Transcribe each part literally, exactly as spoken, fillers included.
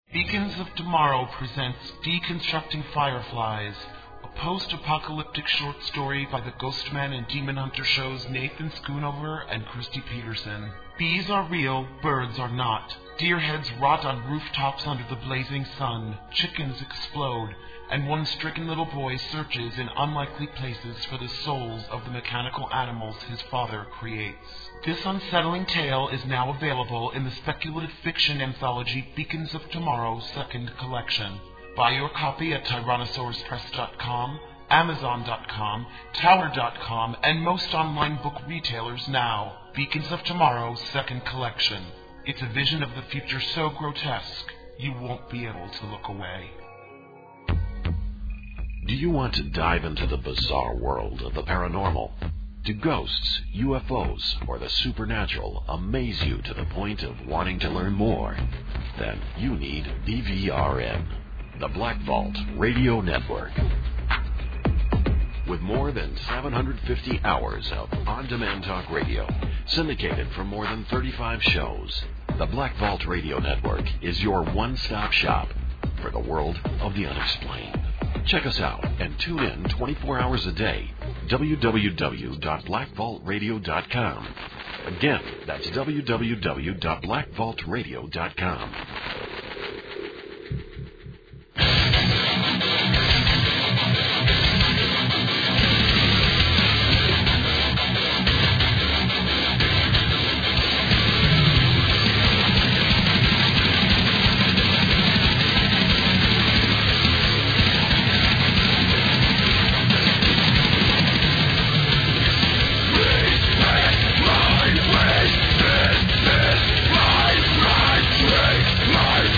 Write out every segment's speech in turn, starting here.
Beacons of Tomorrow presents Deconstructing Fireflies, a post-apocalyptic short story by the Ghostman and Demon Hunter show's Nathan Schoonover and Christy Peterson. Bees are real, birds are not. Deer heads rot on rooftops under the blazing sun. Chickens explode, and one stricken little boy searches in unlikely places for the souls of the mechanical animals his father creates. This unsettling tale is now available in the speculative fiction anthology Beacons of Tomorrow second Collection. Buy your copy at Tyrannosaurus Press dot com, Amazon dot com, Tower dot com, and most online book retailers now. Beacons of Tomorrow second Collection. It's a vision of the future so grotesque, you won't be able to look away. Do you want to dive into the bizarre world of the paranormal? Do ghosts, U F Os, or the supernatural amaze you to the point of wanting to learn more? Then you need B V R N, the Black Vault Radio Network. With more than seven hundred fifty hours of on-demand talk radio, syndicated from more than thirty-five shows, the Black Vault Radio Network is your one-stop shop for the world of the unexplained. Check us out and tune in twenty-four hours a day. w w w dot black vault radio dot com. Again, that's w w w dot black vault radio dot com. My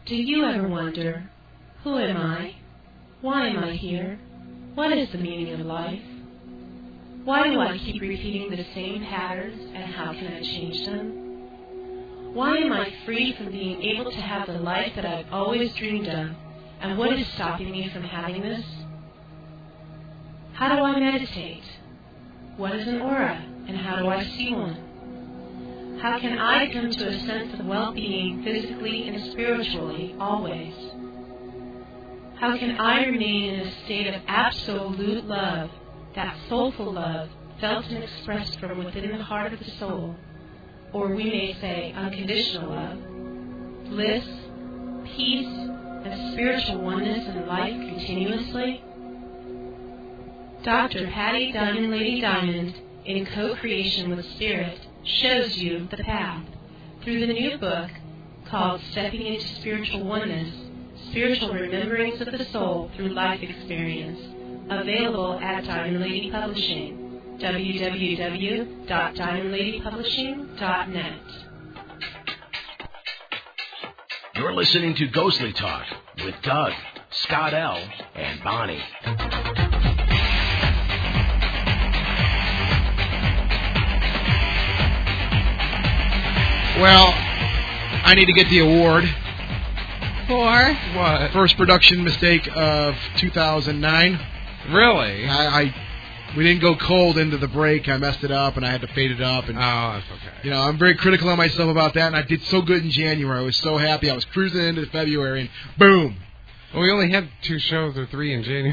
Do you ever wonder, who am I? Why am I here? What is the meaning of life? Why do I keep repeating the same patterns, and how can I change them? Why am I free from being able to have the life that I've always dreamed of, and what is stopping me from having this? How do I meditate? What is an aura, and how do I see one? How can I come to a sense of well-being physically and spiritually always? How can I remain in a state of absolute love, that soulful love, felt and expressed from within the heart of the soul, or we may say unconditional love, bliss, peace, and spiritual oneness in life continuously? Doctor Patty Diamond Lady Diamond, in co-creation with Spirit, shows you the path through the new book called Stepping into Spiritual Oneness, Spiritual Rememberings of the Soul Through Life Experience, available at Diamond Lady Publishing, w w w dot diamond lady publishing dot net. You're listening to Ghostly Talk with Doug, Scott L., and Bonnie. Well, I need to get the award. For? What? First production mistake of two thousand nine. Really? I, I we didn't go cold into the break. I messed it up, and I had to fade it up. And, oh, that's okay. You know, I'm very critical of myself about that, and I did so good in January. I was so happy. I was cruising into February, and boom. Well, we only had two shows or three in January.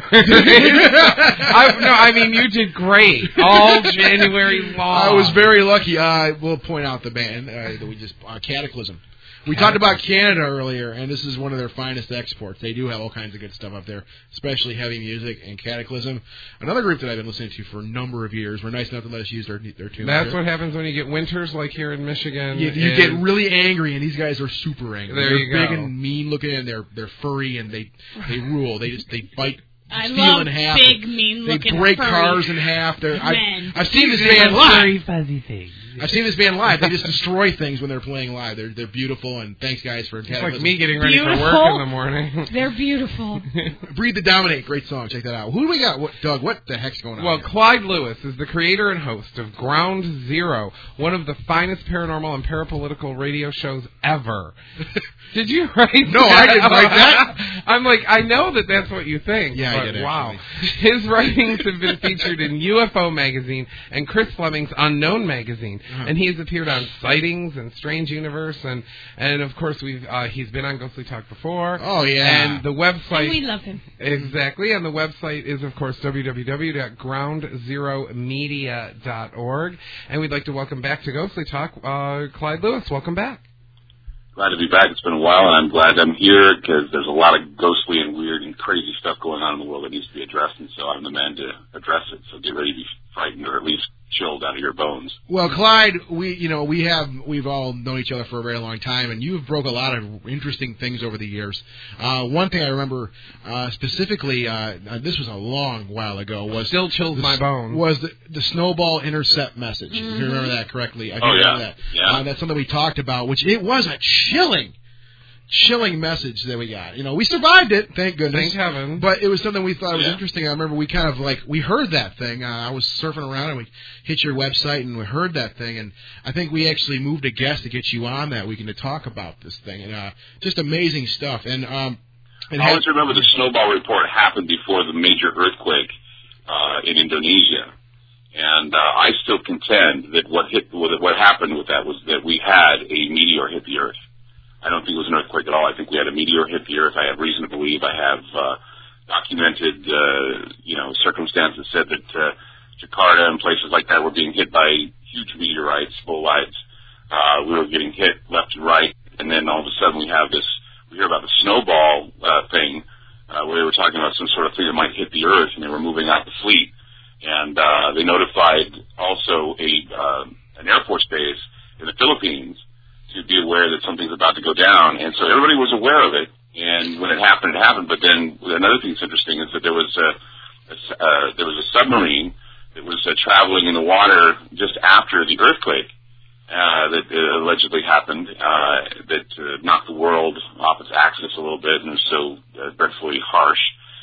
I, no, I mean, you did great. All January long. I was very lucky. I uh, will point out the band uh, that we just, uh, Cataclysm. We talked about Canada earlier, and this is one of their finest exports. They do have all kinds of good stuff up there, especially heavy music and Cataclysm. Another group that I've been listening to for a number of years. We're nice enough to let us use their their tunes. That's here. What happens when you get winters like here in Michigan. You, you get really angry, and these guys are super angry. There they're you go. big and mean looking, and they're they're furry, and they they rule. They just they bite. I Steel love in half. big, mean-looking They break furry cars in half. They're, I, men. I've seen this band live. Very fuzzy things. I've seen this band live. They just destroy things when they're playing live. They're they're beautiful, and thanks, guys, for It's Cataclysm. like me getting ready Beautiful. for work in the morning. They're beautiful. Breathe to Dominate. Great song. Check that out. Who do we got? What, Doug, what the heck's going on Well, here? Clyde Lewis is the creator and host of Ground Zero, one of the finest paranormal and parapolitical radio shows ever. Did you write No, that? I didn't write that. I'm like, I know that that's what you think. Yeah, I but did, wow. actually. His writings have been featured in U F O Magazine and Chris Fleming's Unknown Magazine. Uh-huh. And he has appeared on Sightings and Strange Universe. And, and of course, we've uh, he's been on Ghostly Talk before. Oh, yeah. And the website... And we love him. Exactly. And the website is, of course, w w w dot ground zero media dot org. And we'd like to welcome back to Ghostly Talk, uh, Clyde Lewis. Welcome back. Glad to be back. It's been a while, and I'm glad I'm here because there's a lot of ghostly and weird and crazy stuff going on in the world that needs to be addressed, and so I'm the man to address it. So get ready to be frightened or at least chilled out of your bones. Well, Clyde, we you know we have we've all known each other for a very long time, and you've broke a lot of interesting things over the years. Uh, one thing I remember uh, specifically, uh, uh, this was a long while ago, was Still chills the, my bones. Was the, the snowball intercept message? Mm-hmm. If you remember that correctly, I Oh, remember yeah. that. Yeah. Uh, that's something we talked about, which it was a chilling. Chilling message that we got. You know, we survived it, thank goodness. Thank heaven. But it was something we thought was Yeah. interesting. I remember we kind of like, we heard that thing. Uh, I was surfing around and we hit your website and we heard that thing. And I think we actually moved a guest to get you on that weekend to talk about this thing. And uh, just amazing stuff. And um, it I had, always remember the snowball report happened before the major earthquake uh, in Indonesia. And uh, I still contend that what hit, what happened with that was that we had a meteor hit the Earth. I don't think it was an earthquake at all. I think we had a meteor hit the Earth. I have reason to believe. I have uh, documented, uh, you know, circumstances said that uh, Jakarta and places like that were being hit by huge meteorites, bolides. Uh, we were getting hit left and right, and then all of a sudden we have this. We hear about the snowball uh, thing, uh, where they were talking about some sort of thing that might hit the Earth, and they were moving out the fleet. And uh, they notified also a uh, an Air Force base in the Philippines to be aware that something's about to go down. And so everybody was aware of it. And when it happened, it happened. But then another thing that's interesting is that there was a, a, uh, there was a submarine that was uh, traveling in the water just after the earthquake. uh, that uh, allegedly happened uh, that uh, knocked the world off its axis a little bit and was so uh, dreadfully harsh.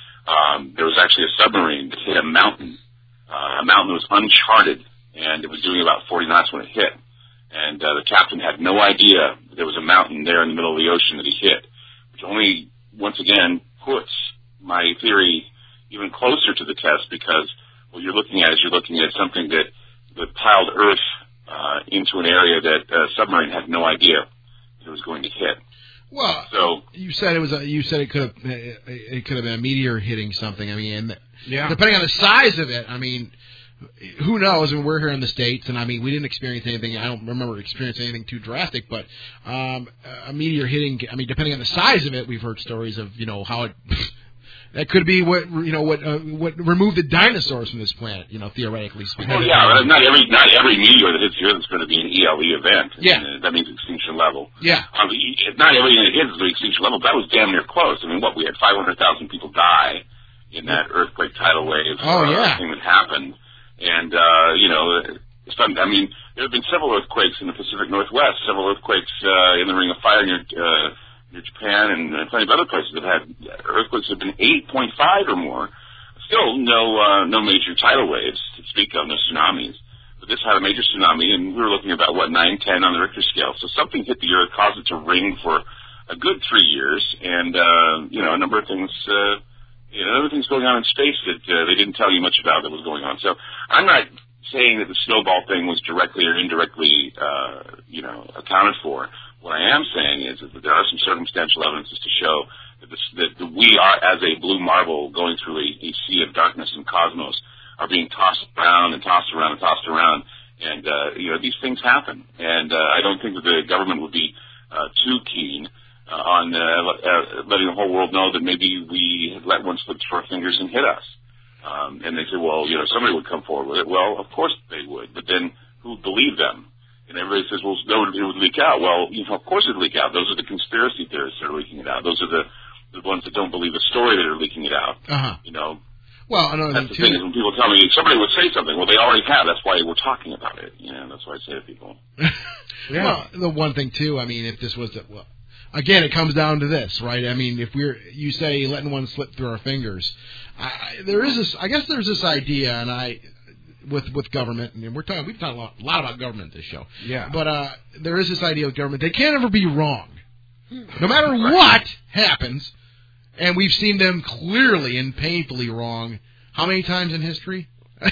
Um, there was actually a submarine that hit a mountain. Uh, a mountain that was uncharted, and it was doing about forty knots when it hit. And uh, the captain had no idea that there was a mountain there in the middle of the ocean that he hit, which only, once again, puts my theory even closer to the test, because what you're looking at is you're looking at something that, that piled Earth uh, into an area that a submarine had no idea it was going to hit. Well, so you said it was. A, you said it could have. It could have been a meteor hitting something. I mean, and yeah. depending on the size of it, I mean, who knows? I mean, we're here in the States, and I mean, we didn't experience anything. I don't remember experiencing anything too drastic, but um, a meteor hitting. I mean, depending on the size of it, we've heard stories of you know how it. That could be what you know what uh, what removed the dinosaurs from this planet. You know, theoretically speaking. Well, yeah, not every not every meteor that hits the Earth is going to be an E L E event. Yeah, and, uh, that means extinction level. Yeah, um, not everything that hits the extinction level. That was damn near close. I mean, what we had five hundred thousand people die in that earthquake tidal wave. Oh uh, yeah, thing that happened, and uh, you know, some, I mean, there have been several earthquakes in the Pacific Northwest, several earthquakes uh, in the Ring of Fire near. Uh, near Japan and uh, plenty of other places that had earthquakes that have been eight point five or more. Still no uh, no major tidal waves to speak of, no tsunamis. But this had a major tsunami, and we were looking at about, what, nine, ten on the Richter scale. So something hit the Earth, caused it to ring for a good three years, and, uh, you know, a number of things, uh, you know, other things going on in space that uh, they didn't tell you much about that was going on. So I'm not saying that the snowball thing was directly or indirectly, uh, you know, accounted for. What I am saying is that there are some circumstantial evidences to show that, this, that we are, as a blue marble going through a, a sea of darkness and cosmos, are being tossed around and tossed around and tossed around. And, uh, you know, these things happen. And uh, I don't think that the government would be uh, too keen uh, on uh, uh, letting the whole world know that maybe we had let one slip through our fingers and hit us. Um, and they say, well, you know, somebody would come forward with it. Well, of course they would. But then who would believe them? And everybody says, well, no, it would leak out. Well, you know, of course it would leak out. Those are the conspiracy theorists that are leaking it out. Those are the, the ones that don't believe the story that are leaking it out. Uh-huh. You know. Well, another that's thing, the too. thing is when people tell me somebody would say something, well, they already have. That's why we're talking about it. You know, that's why I say to people. Yeah. Well, the one thing, too, I mean, if this was the, well, again, it comes down to this, right? I mean, if we're, you say letting one slip through our fingers, I, there is this, I guess there's this idea, and I, with with government, and we're talking, we've talked a lot, a lot about government this show. Yeah. But uh, there is this idea with government, they can't ever be wrong. No matter what happens, and we've seen them clearly and painfully wrong, how many times in history?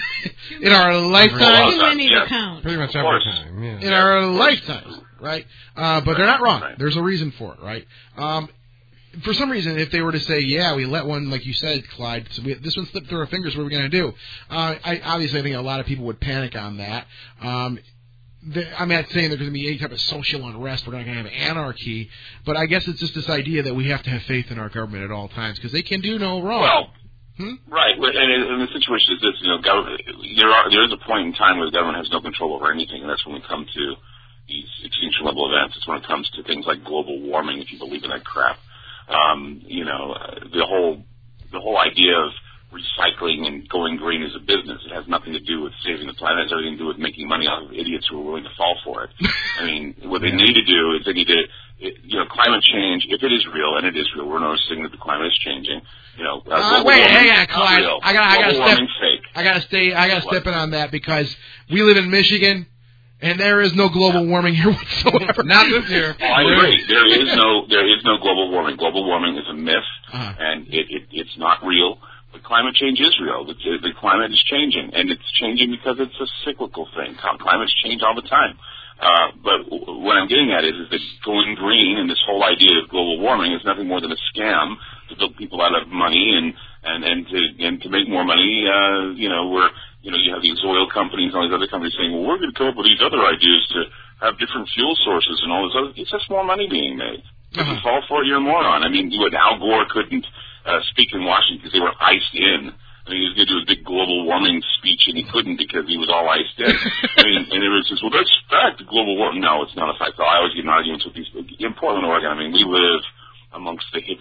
In our lifetime? Too many to Yeah. count. Pretty much every time, yeah. In our lifetimes, right? Uh, but they're not wrong. Right. There's a reason for it, right? Um, for some reason, if they were to say, yeah, we let one, like you said, Clyde, so we, this one slipped through our fingers, what are we going to do? Uh, I, obviously, I think a lot of people would panic on that. Um, the, I'm not saying there's going to be any type of social unrest. We're not going to have anarchy. But I guess it's just this idea that we have to have faith in our government at all times because they can do no wrong. Well, Hmm? right, and, and the situation is this: you know, government, there are there is a point in time where the government has no control over anything, and that's when we come to these extinction level events. It's when it comes to things like global warming, if you believe in that crap. Um, you know, uh, the whole the whole idea of recycling and going green is a business. It has nothing to do with saving the planet. It has everything to do with making money off of idiots who are willing to fall for it. I mean, what they need to do is they need to, it, you know, climate change, if it is real, and it is real, we're noticing that the climate is changing. You know, uh, Uh, wait, hang on, Clyde. Real. I got, I got to Global step. warming's fake. I got to stay. I got to What? step in on that because we live in Michigan, and there is no global warming here whatsoever. Not this year. Oh, I agree. There is no there is no global warming. Global warming is a myth, Uh-huh. and it, it it's not real. But climate change is real. The, the climate is changing, and it's changing because it's a cyclical thing. Climates change all the time. Uh, but what I'm getting at is, is that going green and this whole idea of global warming is nothing more than a scam to build people out of money and and and to and to make more money. Uh, you know, where you know you have these oil companies and all these other companies saying, well, we're going to come up with these other ideas to have different fuel sources and all this other. It's just more money being made. If you fall for it, you're a moron. I mean, you and Al Gore couldn't uh, speak in Washington because they were iced in. I mean, he was going to do a big global warming speech, and he couldn't because he was all iced in. I mean, and everyone says, well, that's fact, global warming. No, it's not a fact. I always get in arguments with these. In Portland, Oregon, I mean, we live amongst the hippies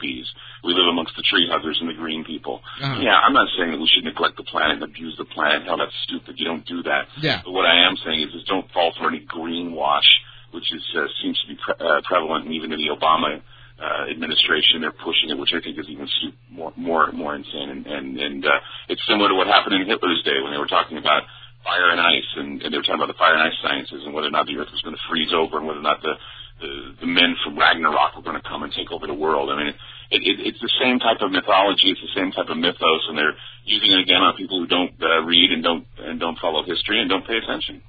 hippies. We live amongst the tree huggers and the green people. Uh-huh. Yeah, I'm not saying that we should neglect the planet and abuse the planet. Hell, that's stupid. You don't do that. Yeah. But what I am saying is, is don't fall for any greenwash, which is uh, seems to be pre- uh, prevalent, and even in the Obama uh, administration, they're pushing it, which I think is even stu- more more more insane. And and, and uh, it's similar to what happened in Hitler's day when they were talking about fire and ice, and, and they were talking about the fire and ice sciences and whether or not the Earth was going to freeze over and whether or not the the, the men from Ragnarok were going to come and take over the world. I mean, it, it, it's the same type of mythology. It's the same type of mythos, and they're using it again on people who don't uh, read and don't and don't follow history and don't pay attention.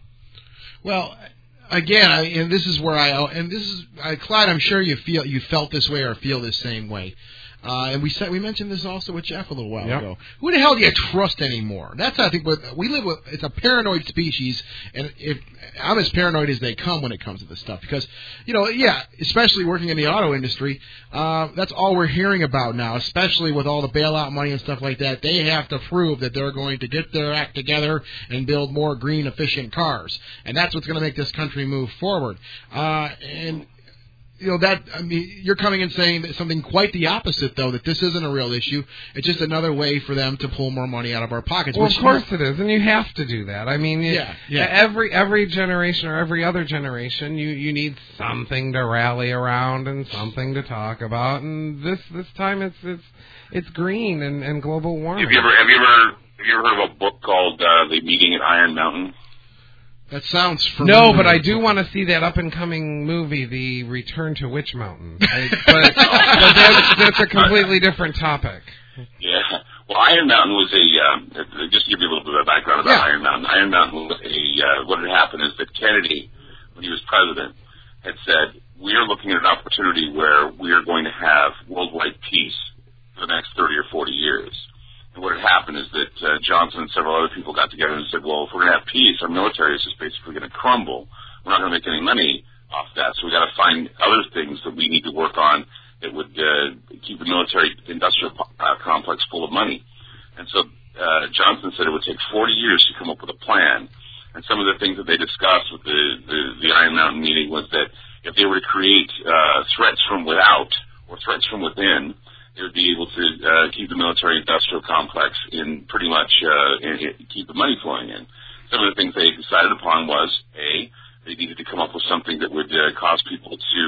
Well, again, I, and this is where I and this is uh, Clyde. I'm sure you feel you felt this way or feel the same way. Uh, and we said we mentioned this also with Jeff a little while yep. ago. Who the hell do you trust anymore? That's I think what we live with. It's a paranoid species, and if I'm as paranoid as they come when it comes to this stuff, because you know, yeah, especially working in the auto industry, uh, that's all we're hearing about now. Especially with all the bailout money and stuff like that, they have to prove that they're going to get their act together and build more green, efficient cars, and that's what's going to make this country move forward. Uh, and You know, that, I mean, you're coming and saying that something quite the opposite, though, that this isn't a real issue. It's just another way for them to pull more money out of our pockets. Well, which of course it is, and you have to do that. I mean, it, Yeah, yeah. every every generation or every other generation, you, you need something to rally around and something to talk about. And this this time, it's it's it's green and, and global warming. Have you ever have you ever have you ever heard of a book called uh, The Meeting at Iron Mountain? That sounds familiar. No, but I do want to see that up-and-coming movie, The Return to Witch Mountain. I, but but that's, that's a completely different topic. Yeah. Well, Iron Mountain was a, uh, just to give you a little bit of background about Yeah. Iron Mountain. Iron Mountain was a, uh, what had happened is that Kennedy, when he was president, had said, we are looking at an opportunity where we are going to have worldwide peace for the next thirty or forty years. And what had happened is that uh, Johnson and several other people got together and said, well, if we're going to have peace, our military is just basically going to crumble. We're not going to make any money off that, so we've got to find other things that we need to work on that would uh, keep the military industrial uh, complex full of money. And so uh, Johnson said it would take forty years to come up with a plan. And some of the things that they discussed with the, the, the Iron Mountain meeting was that if they were to create uh, threats from without or threats from within, they would be able to uh, keep the military-industrial complex in pretty much uh, in, in, keep the money flowing in. Some of the things they decided upon was, A, they needed to come up with something that would uh, cause people to,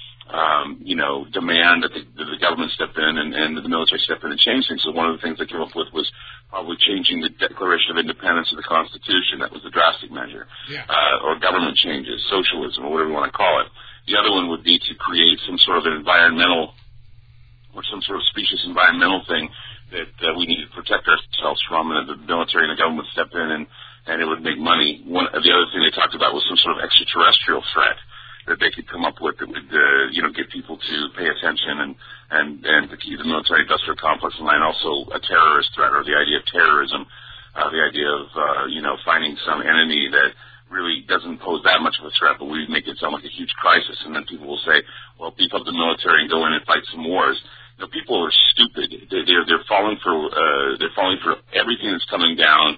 um, you know, demand that the, that the government step in and, and the military step in and change things. So one of the things they came up with was probably changing the Declaration of Independence of the Constitution. That was the drastic measure. Yeah. Uh, or government changes, socialism, or whatever you want to call it. The other one would be to create some sort of an environmental or some sort of specious environmental thing that uh, we need to protect ourselves from, and the military and the government would step in and, and it would make money. One, the other thing they talked about was some sort of extraterrestrial threat that they could come up with that would, uh, you know, get people to pay attention and, and, and to keep the military-industrial complex in line. Also a terrorist threat, or the idea of terrorism, uh, the idea of, uh, you know, finding some enemy that really doesn't pose that much of a threat, but we make it sound like a huge crisis, and then people will say, well, beef up the military and go in and fight some wars. You know, people are stupid. They're, they're, they're falling for, uh, they're falling for everything that's coming down,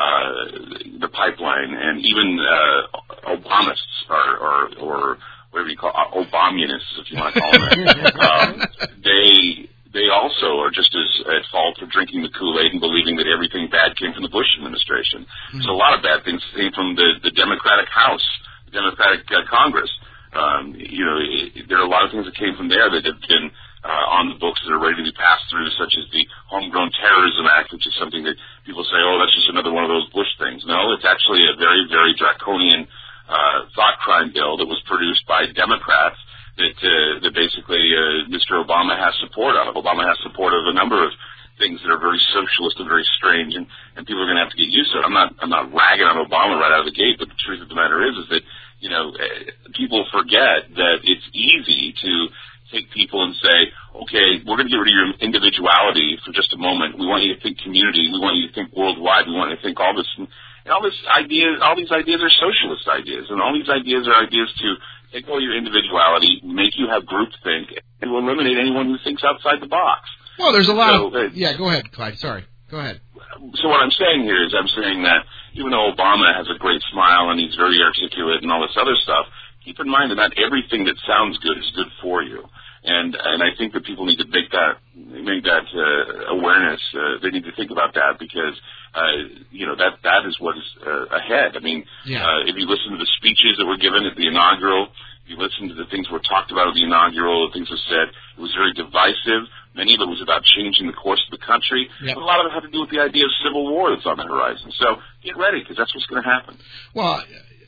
uh, the pipeline, and even, uh, Obamists, or, or, or whatever you call, uh, Obamunists, if you want to call them. um, they, they also are just as at fault for drinking the Kool-Aid and believing that everything bad came from the Bush administration. Mm-hmm. So a lot of bad things came from the, the Democratic House, the Democratic uh, Congress. Um, you know, it, there are a lot of things that came from there that have been uh, on the books that are ready to be passed through, such as the Homegrown Terrorism Act, which is something that people say, oh, that's just another one of those Bush things. No, it's actually a very, very draconian uh, thought crime bill that was produced by Democrats that, uh, that basically uh, Mister Obama has support of. Obama has support of a number of things that are very socialist and very strange, and, and people are going to have to get used to it. I'm not, I'm not ragging on Obama right out of the gate, but the truth of the matter is, is that, you know, people forget that it's easy to take people and say, okay, we're going to get rid of your individuality for just a moment. We want you to think community. We want you to think worldwide. We want you to think all this, and all this ideas, all these ideas are socialist ideas, and all these ideas are ideas to take away your individuality, make you have groupthink, and to eliminate anyone who thinks outside the box. Well, there's a lot so, of... uh, Yeah, go ahead, Clyde. Sorry. Go ahead. So what I'm saying here is I'm saying that even though Obama has a great smile and he's very articulate and all this other stuff, keep in mind that not everything that sounds good is good for you. And and I think that people need to make that make that uh, awareness. Uh, they need to think about that because uh, you know that that is what is uh, ahead. I mean, yeah. uh, if you listen to the speeches that were given at the inaugural, if you listen to the things were talked about at the inaugural, the things were said, it was very divisive. Many of it was about changing the course of the country. Yep. But a lot of it had to do with the idea of civil war that's on the horizon. So get ready because that's what's going to happen. Well.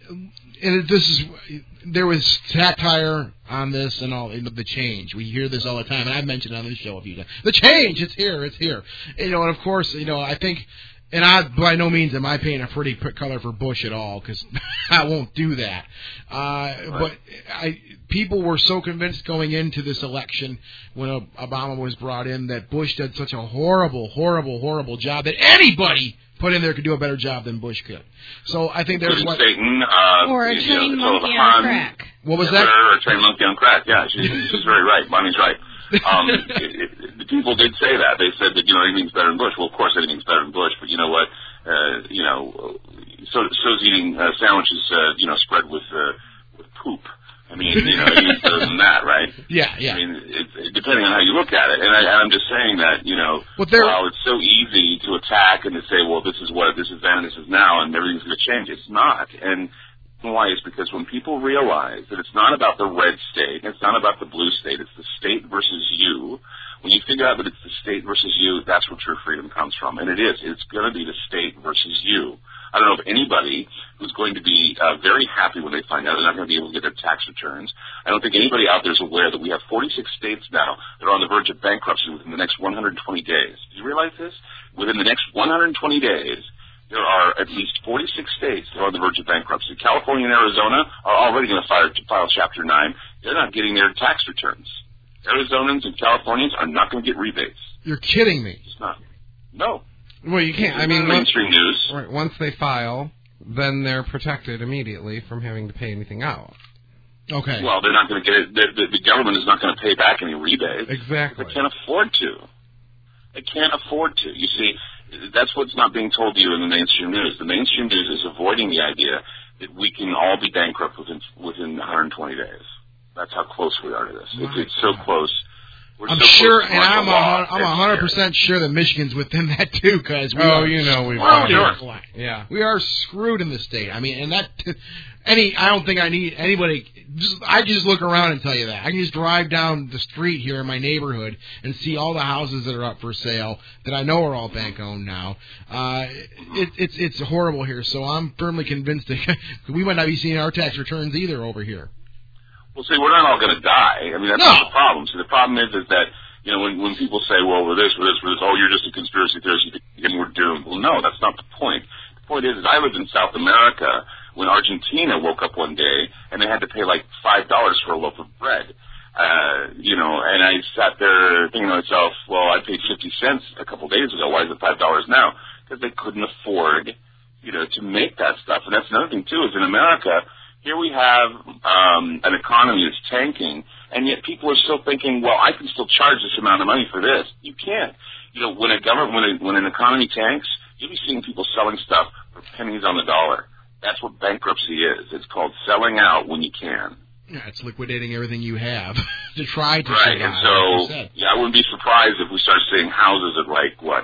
And this is there was satire on this and all the change. We hear this all the time, and I've mentioned it on this show a few times. The change, it's here, it's here. You know, and of course, you know, I think, and I by no means am I painting a pretty color for Bush at all, because I won't do that. Uh, right. But I, people were so convinced going into this election when Obama was brought in that Bush did such a horrible, horrible, horrible job that anybody put in there could do a better job than Bush could. So I think there's what Satan, uh, or a you trained know, monkey on crack. What was yeah, that? Or a trained monkey on crack. Yeah, she's, she's very right. Bonnie's right. Um, it, it, the people did say that. They said that you know anything's better than Bush. Well, of course anything's better than Bush. But you know what? Uh, you know, so so's eating uh, sandwiches. Uh, you know, spread with uh, with poop. I mean, you know, even better than that, right? Yeah, yeah. I mean, it, it, depending on how you look at it. And I, I'm just saying that, you know, well, while it's so easy to attack and to say, well, this is what, this is then, this is now, and everything's going to change. It's not. And why is because when people realize that it's not about the red state, it's not about the blue state, it's the state versus you. When you figure out that it's the state versus you, that's where true freedom comes from. And it is. It's going to be the state versus you. I don't know of anybody who's going to be uh, very happy when they find out they're not going to be able to get their tax returns. I don't think anybody out there is aware that we have forty-six states now that are on the verge of bankruptcy within the next one hundred twenty days. Do you realize this? Within the next one hundred twenty days, there are at least forty-six states that are on the verge of bankruptcy. California and Arizona are already going to file, file Chapter nine. They're not getting their tax returns. Arizonans and Californians are not going to get rebates. You're kidding me. It's not. No. Well, you can't. I mean, mainstream once, news. Right, once they file, then they're protected immediately from having to pay anything out. Okay. Well, they're not going to get it. The, the, the government is not going to pay back any rebates. Exactly. They can't afford to. They can't afford to. You see, that's what's not being told to you in the mainstream news. The mainstream news is avoiding the idea that we can all be bankrupt within within one hundred twenty days. That's how close we are to this. It's, it's so close. We're I'm so sure, close and I'm a, law. I'm a hundred percent sure that Michigan's within that too, because we oh, are you know, we've oh, screwed. sure. Yeah, we are screwed in the state. I mean, and that any, I don't think I need anybody. Just, I just look around and tell you that. I can just drive down the street here in my neighborhood and see all the houses that are up for sale that I know are all bank owned now. Uh, it, it's it's horrible here. So I'm firmly convinced that we might not be seeing our tax returns either over here. Well, see, we're not all going to die. I mean, that's No. not the problem. See, the problem is, is that, you know, when, when people say, well, we're this, we're this, we're this, oh, you're just a conspiracy theorist and we're doomed. Well, no, that's not the point. The point is, is I lived in South America when Argentina woke up one day and they had to pay like five dollars for a loaf of bread. Uh, you know, and I sat there thinking to myself, well, I paid fifty cents a couple of days ago. Why is it five dollars now? Because they couldn't afford, you know, to make that stuff. And that's another thing, too, is in America, here we have um, an economy that's tanking, and yet people are still thinking, well, I can still charge this amount of money for this. You can't. You know, when a government, when, a, when an economy tanks, you'll be seeing people selling stuff for pennies on the dollar. That's what bankruptcy is. It's called selling out when you can. Yeah, it's liquidating everything you have to try to right, survive. and like so, you said. yeah, I wouldn't be surprised if we start seeing houses at like, what,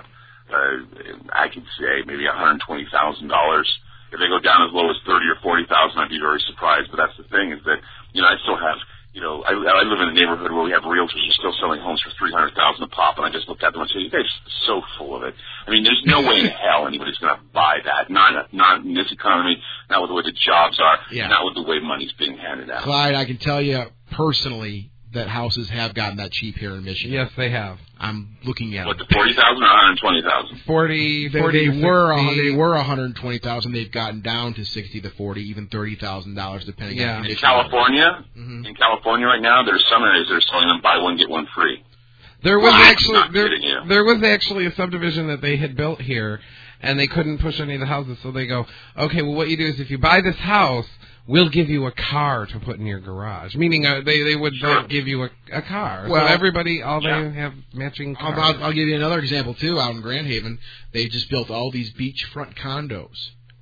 uh, I could say maybe one hundred twenty thousand dollars. If they go down as low as thirty or forty thousand, I'd be very surprised. But that's the thing is that, you know, I still have, you know, I, I live in a neighborhood where we have realtors who are still selling homes for three hundred thousand a pop, and I just looked at them and said, you guys are so full of it. I mean, there's no way in hell anybody's going to buy that. Not, not in this economy, not with the way the jobs are, Yeah. not with the way money's being handed out. Clyde, I can tell you personally that houses have gotten that cheap here in Michigan. yes, they have. I'm looking at What, them. the forty thousand or one hundred twenty thousand? Forty, They, forty they were sixty. they were one hundred twenty thousand. They've gotten down to sixty to forty, even thirty thousand dollars, depending Yeah. on the In condition. California, Mhm. in California right now, there's some areas that are selling them buy one get one free. There was What? actually Not there, kidding you. there was actually a subdivision that they had built here, and they couldn't push any of the houses. So they go, okay, well, what you do is if you buy this house, we'll give you a car to put in your garage. Meaning uh, they they would Sure. uh, give you a, a car. Well, so everybody, all yeah. they have matching I'll, cars. I'll, I'll give you another example too. Out in Grand Haven, they just built all these beachfront condos,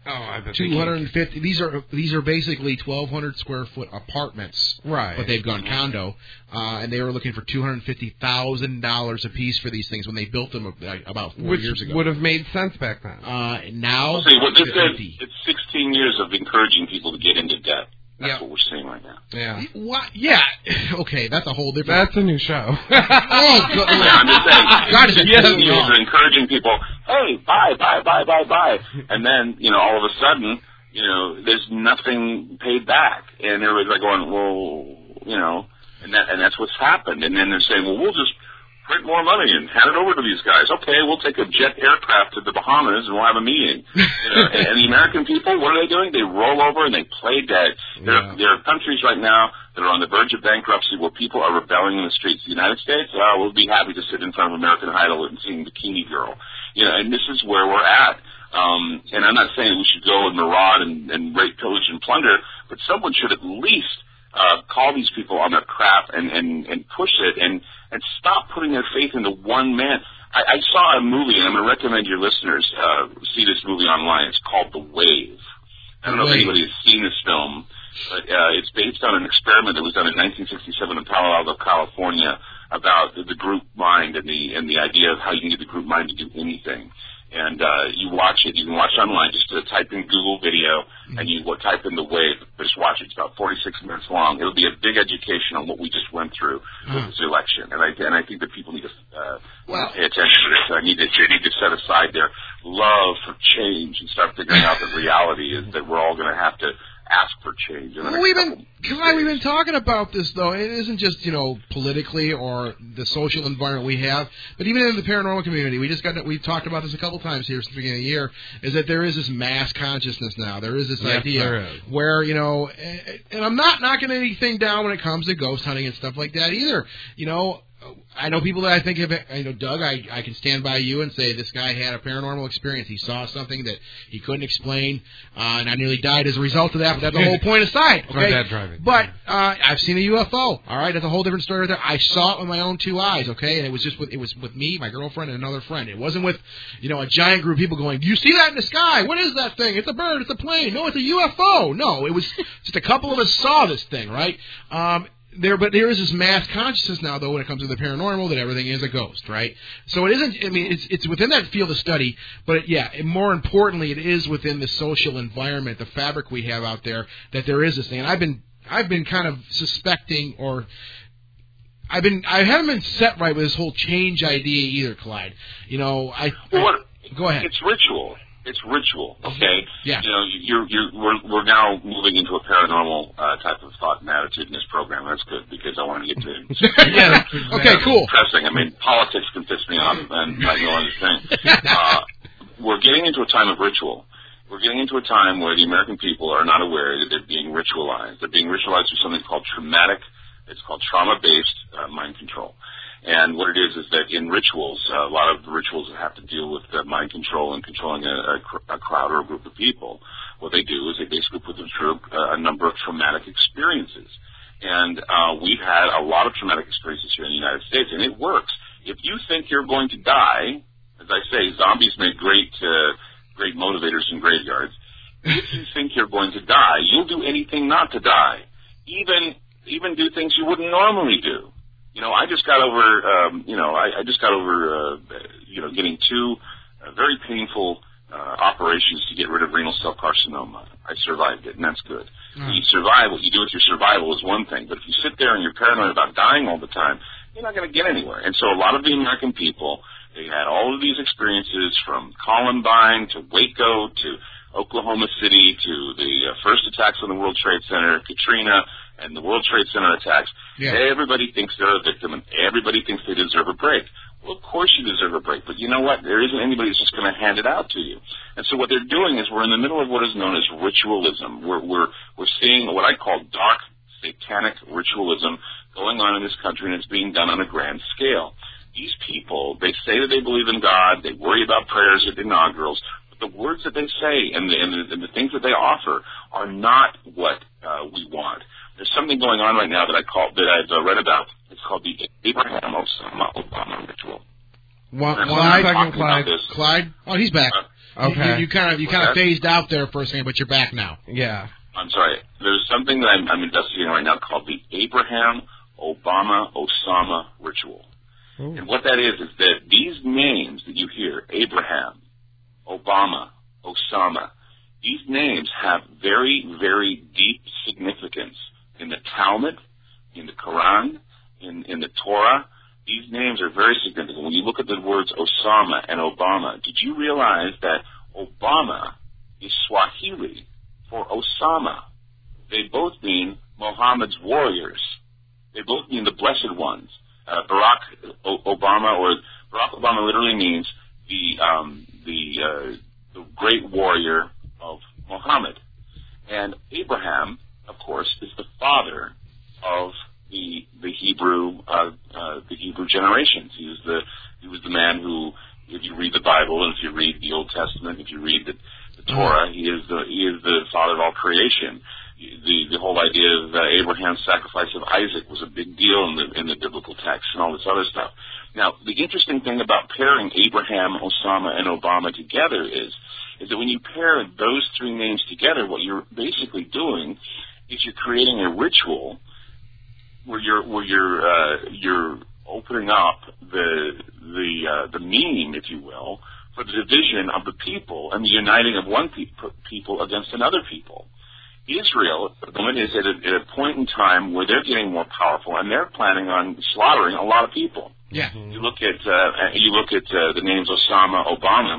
Oh, I bet two hundred fifty. These are these are basically twelve hundred square foot apartments, right? But they've gone condo, uh, and they were looking for two hundred fifty thousand dollars a piece for these things when they built them about four Which years ago. Would have made sense back then. Uh, now, See, what this is, it's sixteen years of encouraging people to get into debt. That's yep. what we're seeing right now. Yeah. What? Yeah. Okay, that's a whole different. That's a new show. oh, God. Yeah, I'm just saying. God, is it yes, too years long? of encouraging people, hey, buy, buy, buy, buy, buy, and then you know, all of a sudden, you know, there's nothing paid back, and everybody's like going, well, you know, and that and that's what's happened. And then they're saying, well, we'll just print more money and hand it over to these guys. Okay, we'll take a jet aircraft to the Bahamas and we'll have a meeting. You know, and, and the American people, what are they doing? They roll over and they play dead. There, Yeah. there are countries right now that are on the verge of bankruptcy where people are rebelling in the streets. The United States, uh, we'll be happy to sit in front of American Idol and sing Bikini Girl. You know, and this is where we're at. Um, and I'm not saying we should go and maraud and, and rape, pillage, and plunder, but someone should at least uh, call these people on their crap and, and, and push it and, and stop putting their faith into one man. I, I saw a movie, and I'm going to recommend your listeners uh, see this movie online. It's called The Wave. I don't know if anybody has seen this film, but uh, it's based on an experiment that was done in nineteen sixty-seven in Palo Alto, California, about the, the group mind and the and the idea of how you can get the group mind to do anything. And uh, you watch it. You can watch it online. Just uh, type in Google video, and you will type in The Wave. Just watch it. It's about forty-six minutes long. It'll be a big education on what we just went through with this election. And I and I think that people need to uh, well, pay attention to this. I need to they need to set aside their love for change and start figuring out that reality is that we're all going to have to ask for change. Well, we've been, Clyde, we've been talking about this, though. It isn't just, you know, politically or the social environment we have, but even in the paranormal community. We just got, we've talked about this a couple times here since the beginning of the year, is that there is this mass consciousness now. There is this yes, idea there is. where, you know, and I'm not knocking anything down when it comes to ghost hunting and stuff like that either. You know, I know people that I think have, I know, Doug, I, I can stand by you and say this guy had a paranormal experience. He saw something that he couldn't explain, uh, and I nearly died as a result of that, but that's the whole point aside. Okay? My dad driving. But uh, I've seen a U F O, all right? That's a whole different story right there. I saw it with my own two eyes, okay? And it was just with, it was with me, my girlfriend, and another friend. It wasn't with, you know, a giant group of people going, do you see that in the sky? What is that thing? It's a bird. It's a plane. No, it's a U F O. No, it was just a couple of us saw this thing, right? Um There, but there is this mass consciousness now, though, when it comes to the paranormal, that everything is a ghost, right? So it isn't. I mean, it's it's within that field of study, but yeah, and more importantly, it is within the social environment, the fabric we have out there, that there is this thing. And I've been I've been kind of suspecting, or I've been I haven't been set right with this whole change idea either, Clyde. You know, I, well, I what, go ahead. It's ritual. It's ritual, okay? Yeah. You know, you're, you're, we're, we're now moving into a paranormal uh, type of thought and attitude in this program. That's good because I want to get to yeah. Okay, cool. Interesting. I mean, politics can piss me off, and I don't understand. Uh, we're getting into a time of ritual. We're getting into a time where the American people are not aware that they're being ritualized. They're being ritualized through something called traumatic, it's called trauma-based uh, mind control. And what it is is that in rituals, uh, a lot of the rituals that have to deal with uh, mind control and controlling a, a, cr- a crowd or a group of people, what they do is they basically put them through a, a number of traumatic experiences. And uh, we've had a lot of traumatic experiences here in the United States, and it works. If you think you're going to die, as I say, zombies make great, uh, great motivators in graveyards. If you think you're going to die, you'll do anything not to die, even even do things you wouldn't normally do. You know, I just got over, um, you know, I, I just got over, uh, you know, getting two uh, very painful uh, operations to get rid of renal cell carcinoma. I survived it, and that's good. Mm. When you survive, what you do with your survival is one thing, but if you sit there and you're paranoid about dying all the time, you're not going to get anywhere. And so a lot of the American people, they had all of these experiences from Columbine to Waco to Oklahoma City to the uh, first attacks on the World Trade Center, Katrina, and the World Trade Center attacks. Yeah. Everybody thinks they're a victim, and everybody thinks they deserve a break. Well, of course you deserve a break, but you know what? There isn't anybody that's just going to hand it out to you. And so what they're doing is we're in the middle of what is known as ritualism. We're we're we're seeing what I call dark, satanic ritualism going on in this country, and it's being done on a grand scale. These people, they say that they believe in God, they worry about prayers at inaugurals, but the words that they say and the, and the, and the things that they offer are not what uh, we want. There's something going on right now that I call that I've uh, read about. It's called the Abraham Osama Obama ritual. One, one second, Clyde. Clyde? Oh, he's back. Uh, Okay. You, you kind of you kind of phased out there for a second, but you're back now. Yeah. I'm sorry. There's something that I'm, I'm investigating right now called the Abraham Obama Osama ritual. Ooh. And what that is is that these names that you hear, Abraham, Obama, Osama, these names have very, very deep significance in the Talmud, in the Quran, in, in the Torah. These names are very significant. When you look at the words Osama and Obama, did you realize that Obama is Swahili for Osama? They both mean Muhammad's warriors. They both mean the blessed ones. Uh, Barack o- Obama, or Barack Obama, literally means the um, the, uh, the great warrior of Muhammad. And Abraham, of course, is the father of the the Hebrew uh, uh, the Hebrew generations. He was the he was the man who, if you read the Bible and if you read the Old Testament, if you read the, the Torah, he is the he is the father of all creation. The the whole idea of uh, Abraham's sacrifice of Isaac was a big deal in the in the biblical text and all this other stuff. Now, the interesting thing about pairing Abraham, Osama, and Obama together is is that when you pair those three names together, what you're basically doing is you're creating a ritual where you're where you're uh, you're opening up the the uh, the meaning, if you will, for the division of the people and the uniting of one pe- people against another people. Israel, at the moment, is at a, at a point in time where they're getting more powerful, and they're planning on slaughtering a lot of people. Yeah. You look at uh, you look at uh, the names Osama, Obama.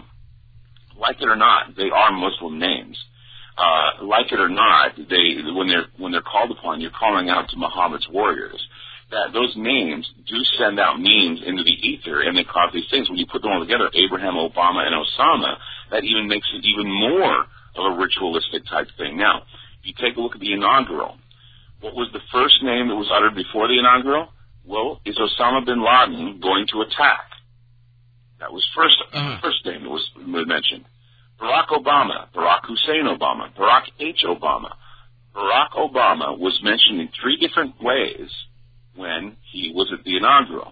Like it or not, they are Muslim names. Uh, like it or not, they when they're when they're called upon, you're calling out to Muhammad's warriors. That those names do send out memes into the ether, and they cause these things. When you put them all together, Abraham, Obama, and Osama, that even makes it even more of a ritualistic type thing. Now, if you take a look at the inaugural, what was the first name that was uttered before the inaugural? Well, is Osama bin Laden going to attack? That was first uh-huh. first name that was mentioned. Barack Obama, Barack Hussein Obama, Barack H. Obama. Barack Obama was mentioned in three different ways when he was at the inaugural.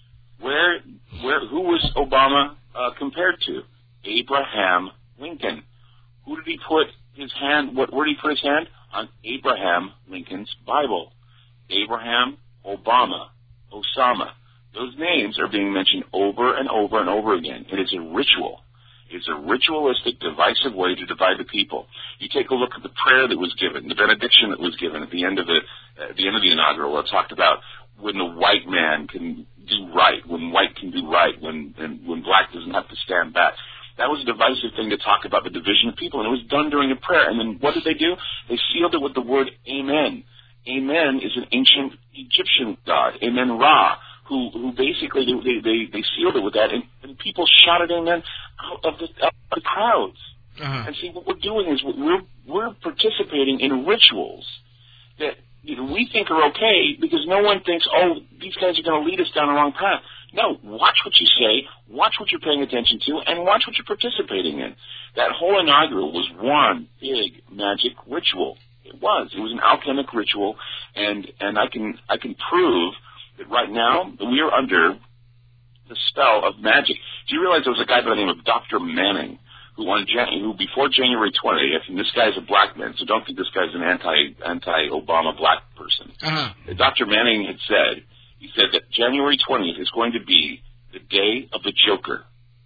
Where, where, who was Obama uh, compared to? Abraham Lincoln. Who did he put his hand? What, where did he put his hand? On Abraham Lincoln's Bible. Abraham, Obama, Osama. Those names are being mentioned over and over and over again. It is a ritual. It's a ritualistic, divisive way to divide the people. You take a look at the prayer that was given, the benediction that was given at the end of the at the end of the inaugural. It talked about when the white man can do right, when white can do right, when and when black doesn't have to stand back. That was a divisive thing to talk about the division of people, and it was done during a prayer. And then what did they do? They sealed it with the word Amen. Amen is an ancient Egyptian god, Amen Ra, who who basically they they, they sealed it with that, and, and people shouted Amen out of the, out of the crowds. Uh-huh. And see, what we're doing is we're we're participating in rituals that you know, we think are okay because no one thinks, oh, these guys are going to lead us down the wrong path. No, watch what you say, watch what you're paying attention to, and watch what you're participating in. That whole inaugural was one big magic ritual. It was. It was an alchemic ritual, and and I can I can prove that right now we are under the spell of magic. Do you realize there was a guy by the name of Doctor Manning who on Jan- who before January twentieth, and this guy's a black man, so don't think this guy's an anti anti Obama black person. Uh-huh. Doctor Manning had said he said that January twentieth is going to be the day of the Joker.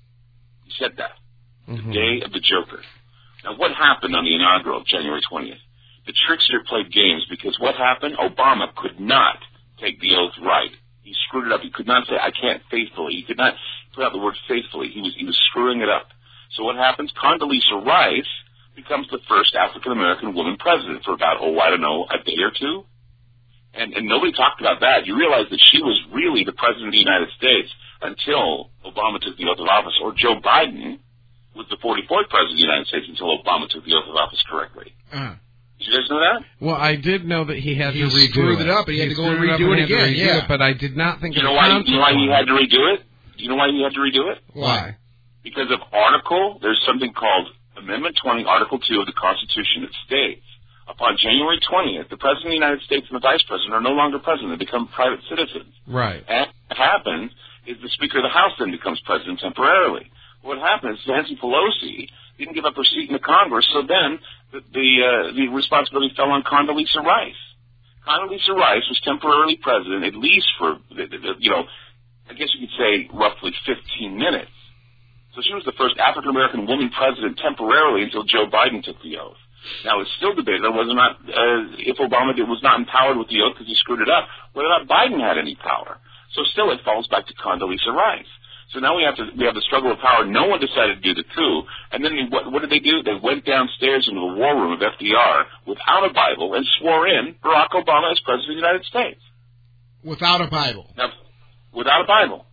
He said that. Mm-hmm. The day of the Joker. Now, what happened on the inaugural of January twentieth? The trickster played games because what happened? Obama could not take the oath right. He screwed it up. He could not say, I can't faithfully. He could not put out the word faithfully. He was he was screwing it up. So what happens? Condoleezza Rice becomes the first African-American woman president for about, oh, I don't know, a day or two. And, and nobody talked about that. You realize that she was really the president of the United States until Obama took the oath of office, or Joe Biden was the forty-fourth president of the United States until Obama took the oath of office correctly. Uh-huh. Did you guys know that? Well, I did know that he had he to redo screwed it. it up, and he, he had to go and redo redo it, it again. Redo yeah, it, but I did not think. You know of why? the You know why he had to redo it? You know why he had to redo it? Why? Because of Article. There's something called Amendment twenty, Article two of the Constitution that states, upon January twentieth, the President of the United States and the Vice President are no longer President. They become private citizens. Right. And what happens is the Speaker of the House then becomes President temporarily. What happened is Nancy Pelosi didn't give up her seat in the Congress, so then the the, uh, the responsibility fell on Condoleezza Rice. Condoleezza Rice was temporarily president, at least for, you know, I guess you could say roughly fifteen minutes. So she was the first African-American woman president temporarily until Joe Biden took the oath. Now, it's still debated on whether or not, uh, if Obama did, was not empowered with the oath because he screwed it up, whether or not Biden had any power. So still it falls back to Condoleezza Rice. So now we have to we have the struggle of power. No one decided to do the coup, and then what, what did they do? They went downstairs into the war room of F D R without a Bible and swore in Barack Obama as president of the United States. Without a Bible. Now, without a Bible.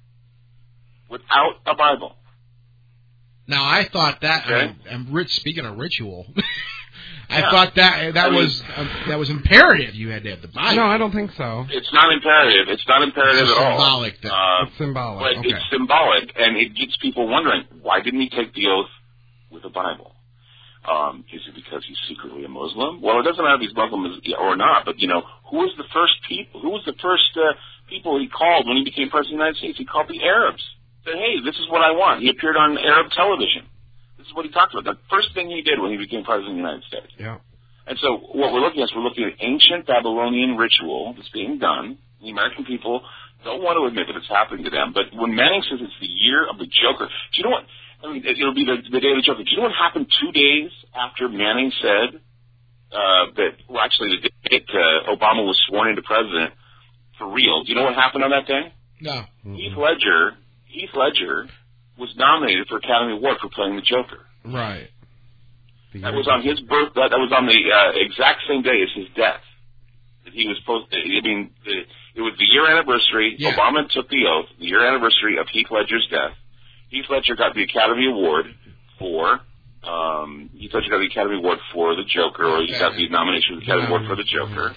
Without a Bible. Now I thought that. Okay. I, I'm rich. Speaking of ritual. I Yeah. thought that that I mean, was um, that was imperative. You had to have the Bible. No, I don't think so. It's not imperative. It's not imperative It's at all. symbolic, then. Uh, It's symbolic. But Okay. it's symbolic, and it gets people wondering, why didn't he take the oath with a Bible? Um, is it because he's secretly a Muslim? Well, it doesn't matter if he's Muslim or not, but, you know, who was the first people, who was the first uh, people he called when he became president of the United States? He called the Arabs. Said, hey, this is what I want. He appeared on Arab television. This is what he talked about. The first thing he did when he became president of the United States. Yeah. And so what we're looking at is we're looking at ancient Babylonian ritual that's being done. The American people don't want to admit that it's happening to them. But when Manning says it's the year of the Joker, do you know what? I mean, it'll be the, the day of the Joker. Do you know what happened two days after Manning said uh, that, well, actually, the day uh, Obama was sworn into president for real? Do you know what happened on that day? No. Mm-hmm. Heath Ledger, Heath Ledger was nominated for Academy Award for playing the Joker. Right. That was on his birth. That, that was on the uh, exact same day as his death. That he was supposed. To, I mean, the, it was the year anniversary. Yeah. Obama took the oath. The year anniversary of Heath Ledger's death. Heath Ledger got the Academy Award for. Um, Heath Ledger got the Academy Award for the Joker, or he got the nomination for the Academy Award for the Joker.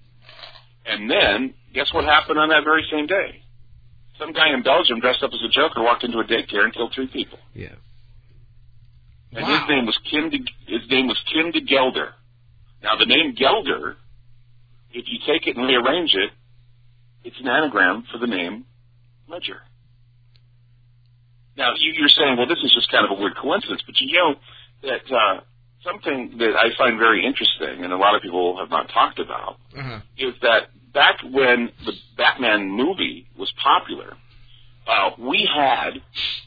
And then, guess what happened on that very same day? Some guy in Belgium dressed up as a Joker walked into a daycare and killed three people. Yeah. And Wow. his name was Kim. De, his name was Kim de Gelder. Now the name Gelder, if you take it and rearrange it, it's an anagram for the name Ledger. Now you, you're saying, well, this is just kind of a weird coincidence, but you know that uh, something that I find very interesting, and a lot of people have not talked about, Uh-huh. is that back when the Batman movie was popular, uh, we had.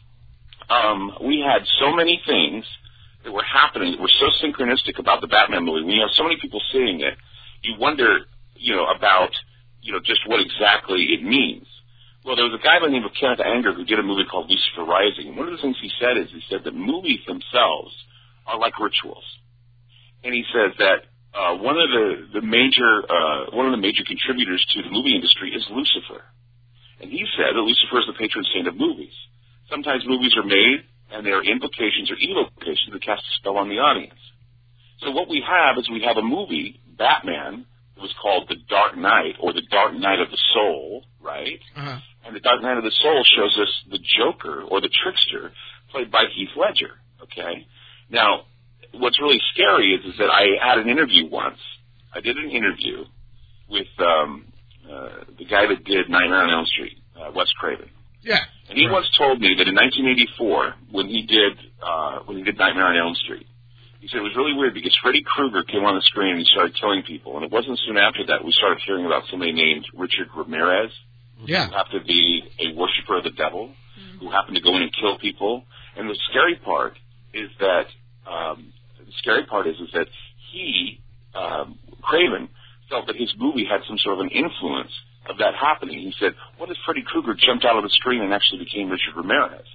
Um, we had so many things that were happening that were so synchronistic about the Batman movie. When you have so many people seeing it, you wonder, you know, about, you know, just what exactly it means. Well, there was a guy by the name of Kenneth Anger who did a movie called Lucifer Rising. And one of the things he said is he said that movies themselves are like rituals. And he says that uh, one of the, the major uh, one of the major contributors to the movie industry is Lucifer. And he said that Lucifer is the patron saint of movies. Sometimes movies are made, and there are implications or evocations that cast a spell on the audience. So what we have is we have a movie, Batman, that was called The Dark Knight, or The Dark Knight of the Soul, right? Uh-huh. And The Dark Knight of the Soul shows us the Joker, or the trickster, played by Heath Ledger, okay? Now, what's really scary is, is that I had an interview once. I did an interview with um, uh, the guy that did Nightmare on Elm Street, uh, Wes Craven. Yeah. And he Right. once told me that in nineteen eighty-four, when he did uh, when he did Nightmare on Elm Street, he said it was really weird because Freddy Krueger came on the screen and he started killing people. And it wasn't soon after that we started hearing about somebody named Richard Ramirez, Yeah. who happened to be a worshiper of the devil, who happened to go in and kill people. And the scary part is that um, the scary part is is that he um, Craven felt that his movie had some sort of an influence of that happening. He said, what if Freddy Krueger jumped out of the screen and actually became Richard Ramirez?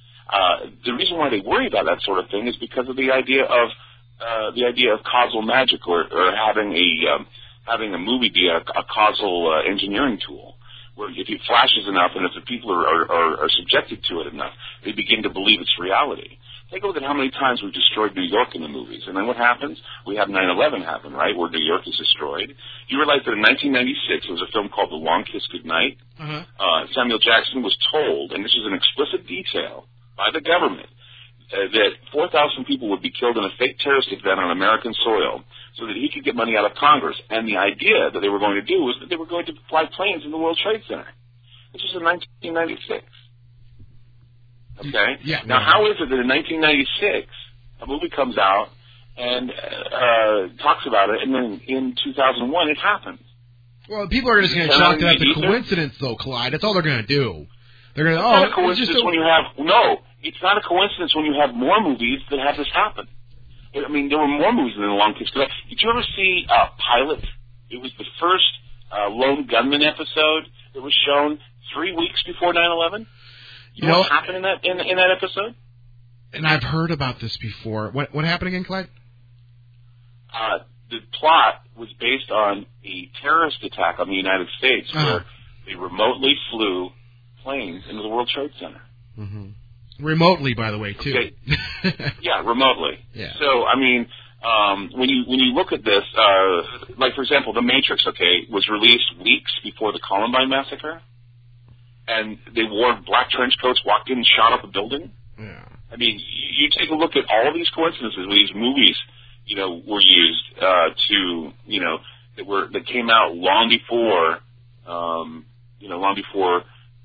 Uh, the reason why they worry about that sort of thing is because of the idea of uh, the idea of causal magic, or, or having a um, having a movie be a, a causal uh, engineering tool, where if it flashes enough and if the people are, are, are subjected to it enough, they begin to believe it's reality. Take a look at how many times we've destroyed New York in the movies. And then what happens? We have nine eleven happen, right, where New York is destroyed. You realize that in nineteen ninety-six, there was a film called The Long Kiss Goodnight. Uh-huh. Uh, Samuel Jackson was told, and this is an explicit detail by the government, uh, that four thousand people would be killed in a fake terrorist event on American soil so that he could get money out of Congress. And the idea that they were going to do was that they were going to fly planes in the World Trade Center. This was in nineteen ninety-six. Okay? Yeah. Now, how is it that in nineteen ninety-six, a movie comes out and uh, talks about it, and then in two thousand one, it happens? Well, people are just going to chalk it up to coincidence, though, Clyde. That's all they're going to do. They're going to, oh, it's not a coincidence it's just a... when you have, no, it's not a coincidence when you have more movies that have this happen. I mean, there were more movies in the long history. Did you ever see uh, Pilot? It was the first uh, Lone Gunman episode that was shown three weeks before nine eleven. You, you know what happened in that in, in that episode? And I've heard about this before. What what happened again, Clyde? Uh, the plot was based on a terrorist attack on the United States, uh-huh. where they remotely flew planes into the World Trade Center. Mm-hmm. Remotely, by the way, too. Okay. Yeah, remotely. Yeah. So, I mean, um, when you when you look at this, uh, like for example, The Matrix, okay, was released weeks before the Columbine massacre, and they wore black trench coats, walked in, and shot up a building. Yeah. I mean, you take a look at all of these coincidences where these movies, you know, were used uh, to, you know, that were that came out long before, um, you know, long before,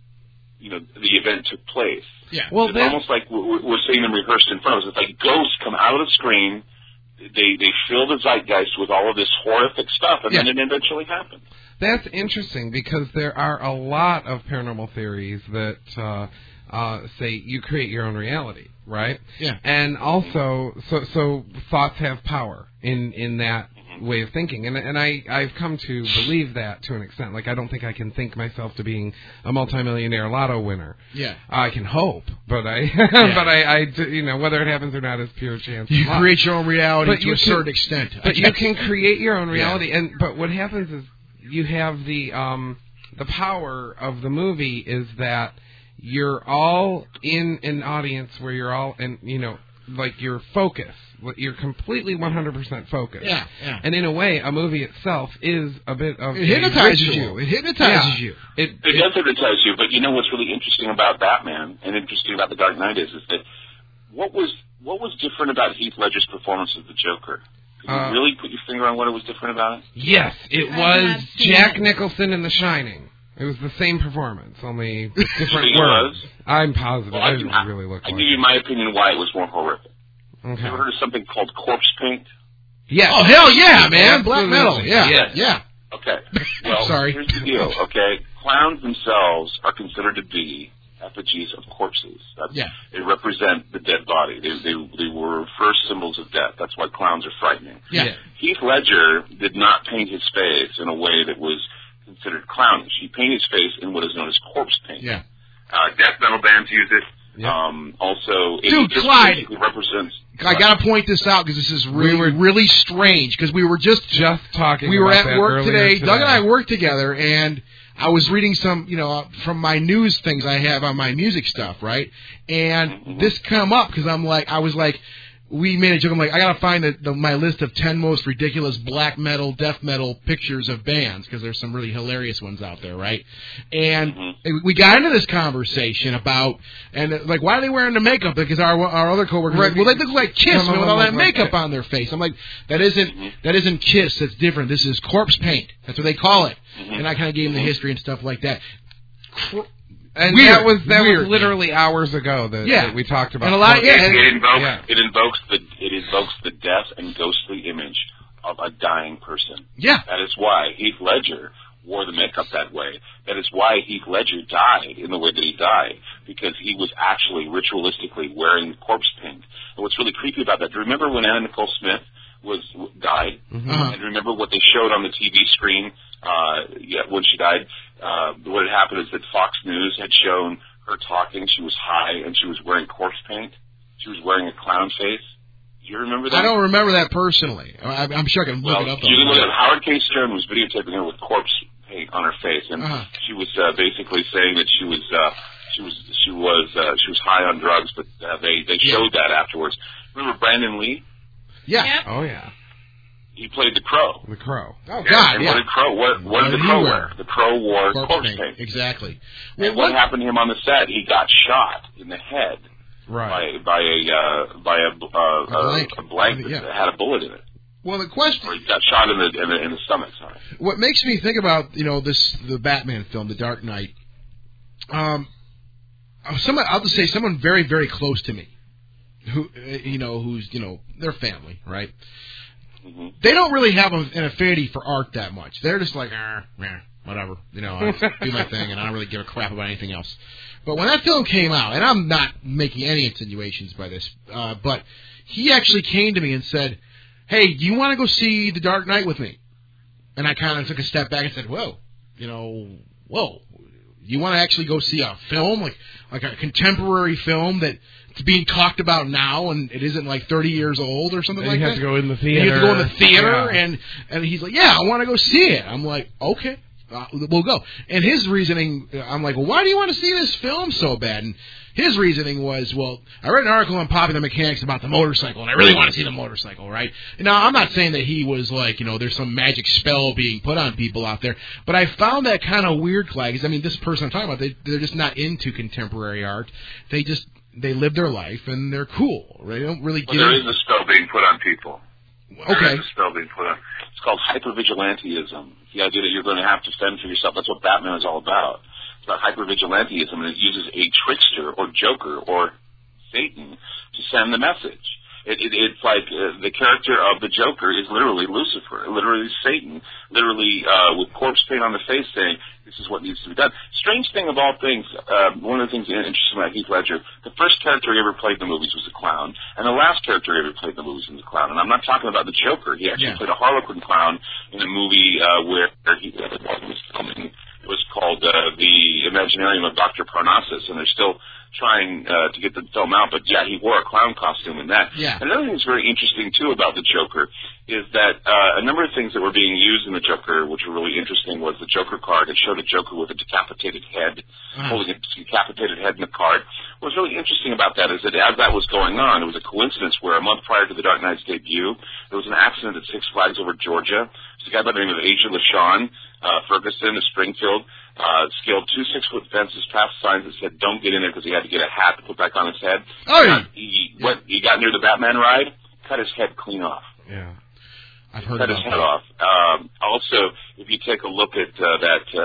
you know, the event took place. Yeah. Well, it's almost like we're, we're seeing them rehearsed in front of us. It's like ghosts come out of the screen. They they fill the zeitgeist with all of this horrific stuff, and yeah. then it eventually happens. That's interesting because there are a lot of paranormal theories that uh, uh, say you create your own reality, right? Yeah. And also, so so thoughts have power in in that way of thinking, and and I I've come to believe that to an extent. Like I don't think I can think myself to being a multimillionaire lotto winner. Yeah, I can hope, but I yeah. but I, I you know whether it happens or not is pure chance. You create your own reality but to a can, certain extent. But you can create your own reality, yeah. and but what happens is you have the um the power of the movie is that you're all in an audience where you're all in you know like your focus. You're completely one hundred percent focused. Yeah, yeah. And in a way, a movie itself is a bit of It hypnotizes ritual. you. It hypnotizes yeah. you. It, it, it does hypnotize you, but you know what's really interesting about Batman and interesting about The Dark Knight is, is that what was what was different about Heath Ledger's performance of the Joker? Can you uh, really put your finger on what was different about it? Yes, it was Jack Nicholson in The Shining. It was the same performance, only different it words. Was? I'm positive. Well, I I didn't can, really look I like give you my opinion why it was more horrific. Okay. You ever heard of something called corpse paint? Yes. Oh, hell yeah, man. Black Absolutely. metal. Yeah. Yes. Yeah. Okay. Well, Sorry. here's the deal, okay? Clowns themselves are considered to be effigies of corpses. That's, yeah. They represent the dead body. They, they, they were first symbols of death. That's why clowns are frightening. Yeah. Heath Ledger did not paint his face in a way that was considered clownish. He painted his face in what is known as corpse paint. Yeah. Uh, death metal bands use it. Yeah. Um, also, it Dude, just Clyde, basically represents... I gotta point this out because this is really, we were, really strange. Because we were just just talking. We were about at that work today. today. Doug and I worked together, and I was reading some, you know, from my news things I have on my music stuff, right? And mm-hmm. this come up because I'm like, I was like, we made a joke. I'm like, I gotta find the, the, my list of ten most ridiculous black metal, death metal pictures of bands because there's some really hilarious ones out there, right? And mm-hmm. we got into this conversation about and like, why are they wearing the makeup? Because our our other coworkers, right. like, well, they look like Kiss man, with all that makeup like on their face. I'm like, that isn't mm-hmm. that isn't Kiss. That's different. This is corpse paint. That's what they call it. Mm-hmm. And I kind of gave them the history and stuff like that. Cr- And Weird, that was that weird. was literally hours ago that, Yeah. that we talked about. And a lot- It, yeah, it invokes yeah. it invokes the it invokes the death and ghostly image of a dying person. Yeah. That is why Heath Ledger wore the makeup that way. That is why Heath Ledger died in the way that he died, because he was actually ritualistically wearing corpse paint. And what's really creepy about that, do you remember when Anna Nicole Smith was died? Mm-hmm. Uh-huh. And remember what they showed on the T V screen uh, yeah, when she died? Uh, what had happened is that Fox News had shown her talking. She was high, and she was wearing corpse paint. She was wearing a clown face. Do you remember that? I don't remember that personally. I, I'm sure I can look well, it up. you can look at Howard K. Stern was videotaping her with corpse paint on her face, and uh-huh. she was uh, basically saying that she was uh, she was she was uh, she was high on drugs, but uh, they they showed yeah. that afterwards. Remember Brandon Lee? Yeah. Yep. Oh yeah. He played the Crow. The Crow. Oh God! And Yeah. what did Crow? What, what, What did did the he Crow wear? wear? The Crow wore Corpse, corpse paint. paint. Exactly. And Well, what happened to him on the set? He got shot in the head Right. by by a uh, by a, uh, A blank. a, a blank Yeah. that had a bullet in it. Well, the question. Or he got shot in the in the, in the stomach. Sorry. What makes me think about you know this the Batman film, The Dark Knight. Um, someone, I'll just say someone very, very close to me, who, you know, who's, you know, their family, right? Mm-hmm. They don't really have an affinity for art that much. They're just like, ah, eh, whatever, you know, I do my thing, and I don't really give a crap about anything else. But when that film came out, and I'm not making any insinuations by this, uh, but he actually came to me and said, hey, do you want to go see The Dark Knight with me? And I kind of took a step back and said, whoa, you know, whoa, you want to actually go see a film, like like a contemporary film that's being talked about now, and it isn't like thirty years old or something and like you that? have to go in the theater. And you have to go in the theater, yeah. and, and he's like, yeah, I want to go see it. I'm like, okay. Uh, we'll go. And his reasoning, I'm like, well, why do you want to see this film so bad? And his reasoning was, well, I read an article on Popular Mechanics about the motorcycle, and I really want to see the motorcycle, right? Now, I'm not saying that he was like, you know, there's some magic spell being put on people out there, but I found that kind of weird, Clyde, because, I mean, this person I'm talking about, they, they're just not into contemporary art. They just, they live their life, and they're cool, right? They don't really well, get there it. is a spell being put on people. Okay. There is a spell being put on. It's called hypervigilantism. The idea that you're going to have to fend for yourself. That's what Batman is all about. It's about hypervigilantism, and it uses a trickster or Joker or Satan to send the message. It, it, it's like uh, the character of the Joker is literally Lucifer, literally Satan, literally uh, with corpse paint on the face saying, this is what needs to be done. Strange thing of all things, uh, one of the things interesting about Heath Ledger, the first character he ever played in the movies was a clown, and the last character he ever played in the movies was a clown. And I'm not talking about the Joker. He actually yeah. played a Harlequin clown in a movie uh, where he uh, was filming. It was called uh, The Imaginarium of Doctor Parnassus, and they're still trying uh, to get the film out, but yeah, he wore a clown costume in that. Yeah. Another thing that's very interesting, too, about the Joker is that uh, a number of things that were being used in the Joker, which were really interesting, was the Joker card. It showed a Joker with a decapitated head, uh-huh. holding a decapitated head in the card. What was really interesting about that is that as that was going on, it was a coincidence where a month prior to the Dark Knight's debut, there was an accident at Six Flags over Georgia. There's a guy by the name of Aja LaShawn uh, Ferguson of Springfield, uh, scaled two six-foot fences past signs that said, don't get in there, because he had to get a hat to put back on his head. Oh, yeah. He, yeah. Went, he got near the Batman ride, cut his head clean off. Yeah. I've heard cut about his head that. off. Um, also, if you take a look at uh, that, uh,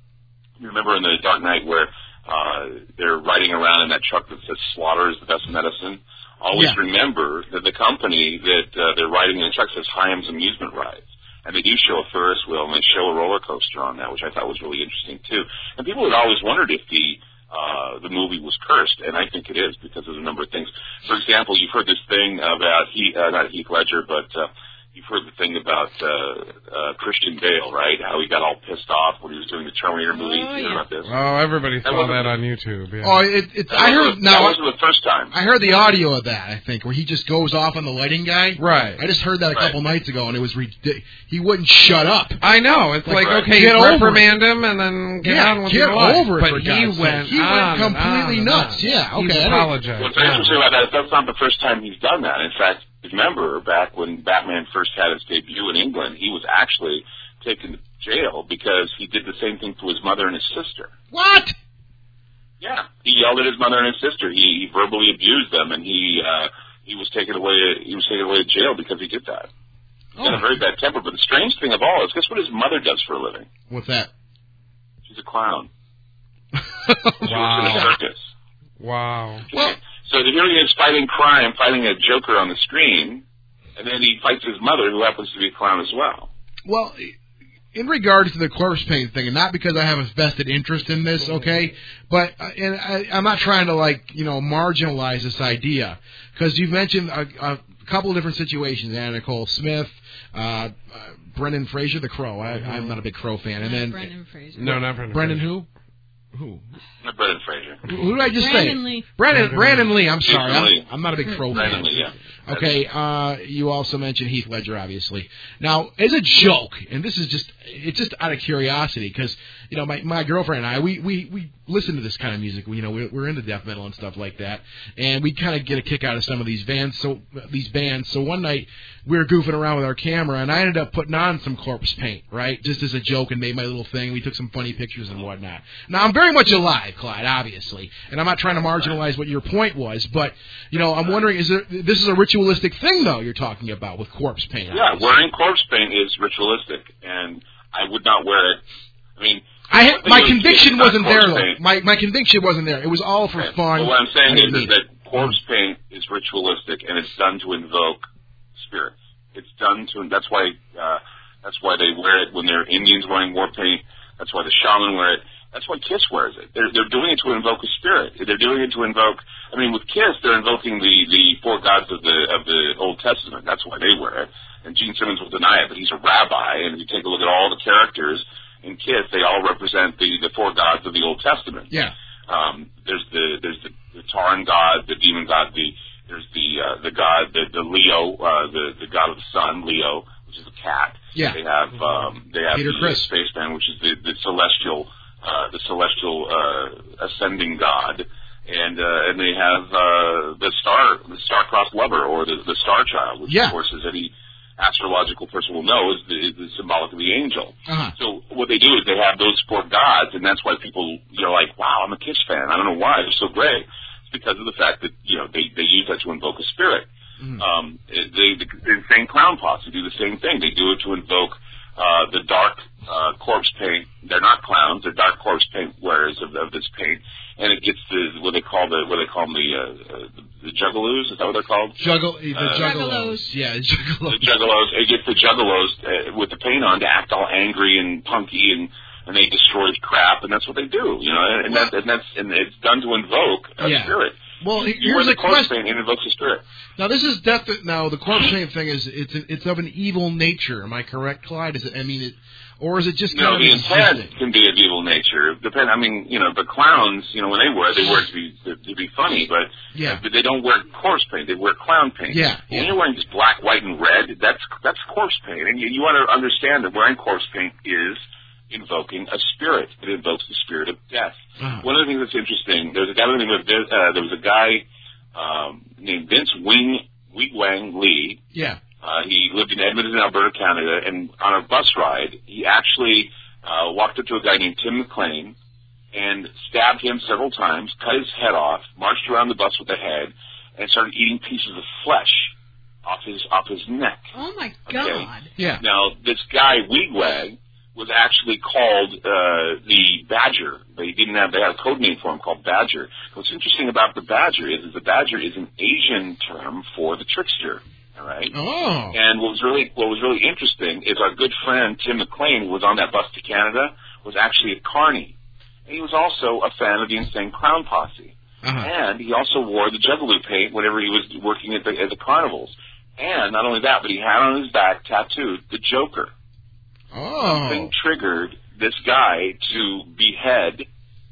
you remember in the Dark Knight where uh, they're riding around in that truck that says slaughter is the best medicine? Always yeah. remember that the company that uh, they're riding in the truck says Hyams Amusement Rides. And they do show a Ferris wheel, and they show a roller coaster on that, which I thought was really interesting, too. And people had always wondered if the uh, the movie was cursed, and I think it is because of a number of things. For example, you've heard this thing about, he, uh, not Heath Ledger, but uh, you've heard the thing about uh, uh, Christian Bale, right? How he got all pissed off when he was doing the Terminator movie. Oh, you heard yeah. about this? Oh, everybody That saw wasn't- that on YouTube. Yeah. Oh, it, it's. That I heard wasn't- now. That wasn't the first time. I heard the audio of that. I think where he just goes off on the lighting guy. Right. I just heard that a Right. couple nights ago, and it was ridiculous. He wouldn't shut up. I know. It's like, Right. okay, Get over reprimand him and then get yeah, on with get your life. over it. But for he God's sake. went He went on and completely on and nuts. on. Yeah. Okay. He's I don't- apologized. What's interesting about that is that's not the first time he's done that. In fact, remember back when Batman first had his debut in England, he was actually taken to jail because he did the same thing to his mother and his sister. What? Yeah, he yelled at his mother and his sister. He, he verbally abused them, and he uh, he was taken away. He was taken away to jail because he did that. He had a very bad temper. But the strange thing of all is, guess what his mother does for a living? What's that? She's a clown. She works in a Wow. circus. Wow. Well, So here he is fighting crime, fighting a Joker on the screen, and then he fights his mother, who happens to be a clown as well. well, in regards to the corpse paint thing, and not because I have a vested interest in this, okay, but uh, and I, I'm not trying to like you know marginalize this idea because you've mentioned a, a couple of different situations: Anna Nicole Smith, uh, uh, Brendan Fraser, the Crow. I, I'm not a big Crow fan, and then Brendan Fraser. No, not Brendan. Brendan Fraser. who? Who? Not Brendan Fraser. Who who did I just Brandon say? Lee. Brandon, Brandon Brandon Lee. I'm sorry. Brandon I'm, Lee. I'm not a big Crow fan. Brandon Lee, yeah. Okay, uh, you also mentioned Heath Ledger, obviously. Now, as a joke, and this is just, it's just out of curiosity, because, you know, my, my girlfriend and I, we, we, we listen to this kind of music. We, you know, we're, we're into death metal and stuff like that, and we kind of get a kick out of some of these bands, so, these bands. So one night, we were goofing around with our camera, and I ended up putting on some corpse paint, right, just as a joke, and made my little thing. We took some funny pictures and whatnot. Now, I'm very much alive, Clyde, obviously, and I'm not trying to marginalize what your point was, but, you know, I'm wondering, is there, this is a ritualistic thing, though, you're talking about with corpse paint. Yeah, obviously. wearing corpse paint is ritualistic, and I would not wear it. I mean, I had, my It was- conviction it's not wasn't there corpse though. paint. My my conviction wasn't there. It was all for Okay. fun. Well, what I'm saying I is, didn't is mean that it. corpse paint is ritualistic and it's done to invoke spirits. It's done to, that's why, uh, that's why they wear it when they're Indians wearing war paint. That's why the shaman wear it. That's why Kiss wears it. They're, they're doing it to invoke a spirit. They're doing it to invoke, I mean, with Kiss, they're invoking the, the four gods of the, of the Old Testament. That's why they wear it. And Gene Simmons will deny it, but he's a rabbi, and if you take a look at all the characters in Kiss, they all represent the, the four gods of the Old Testament. Yeah. Um, there's the, there's the, the Tauran god, the demon god, the, there's the, uh, the god, the, the Leo, uh, the, the god of the sun, Leo, which is a cat. Yeah. They have, um, they have Peter the Criss. spaceman, which is the, the celestial, uh, the celestial, uh, ascending god. And, uh, and they have, uh, the star, the star-crossed lover, or the, the star child, which Yeah. of course is any astrological person will know is the, is the symbolic of the angel. Uh-huh. So what they do is they have those four gods, and that's why people, you know, like, wow, I'm a Kiss fan. I don't know why. They're so great. It's because of the fact that, you know, they, they use that to invoke a spirit. Mm. Um, they, the, the insane clown posse do the same thing. They do it to invoke uh, the dark uh, corpse paint. They're not clowns. They're dark corpse paint wearers of, of this paint, and it gets the what they call the what they call them the uh, uh, the, the juggalos. Is that what they're called? Juggle the Uh, juggalos. Yeah, the juggalos. The juggalos. It gets the juggalos uh, with the paint on to act all angry and punky, and and they destroy crap, and that's what they do. You know, and, and, Well, that, and that's and it's done to invoke a Yeah. spirit. Well, You here's wear the a corpse question. paint and it invokes a spirit. Now this is definite. Now the corpse paint thing is it's an, it's of an evil nature. Am I correct, Clyde? Is it? I mean, it, or is it just No, kind the of intent existing? can be of evil nature. Depend. I mean, you know, the clowns, you know, when they wear it, they wear it to be to, to be funny, but Yeah. but they don't wear corpse paint. They wear clown paint. Yeah, When yeah. you're wearing just black, white, and red, that's that's corpse paint, and you, you want to understand that wearing corpse paint is invoking a spirit. It invokes the spirit of death. Uh-huh. One of the things that's interesting, there's a guy by the name of Vin- uh, there was a guy um, named Vince Wing Wigwang Lee. Yeah. Uh, he lived in Edmonton, Alberta, Canada, and on a bus ride, he actually uh, walked up to a guy named Tim McLean and stabbed him several times, cut his head off, marched around the bus with the head, and started eating pieces of flesh off his off his neck. Oh my Okay. God. Yeah. Now, this guy, Wigwag, was actually called uh, the Badger. They didn't have, they had a code name for him called Badger. What's interesting about the Badger is, is the Badger is an Asian term for the trickster. All right. Oh. And what was really what was really interesting is our good friend Tim McLean, who was on that bus to Canada, was actually a carny, and he was also a fan of the Insane Clown Posse. Uh-huh. And he also wore the Juggalo paint whenever he was working at the at the carnivals. And not only that, but he had on his back tattooed the Joker. Oh. Something triggered this guy to behead,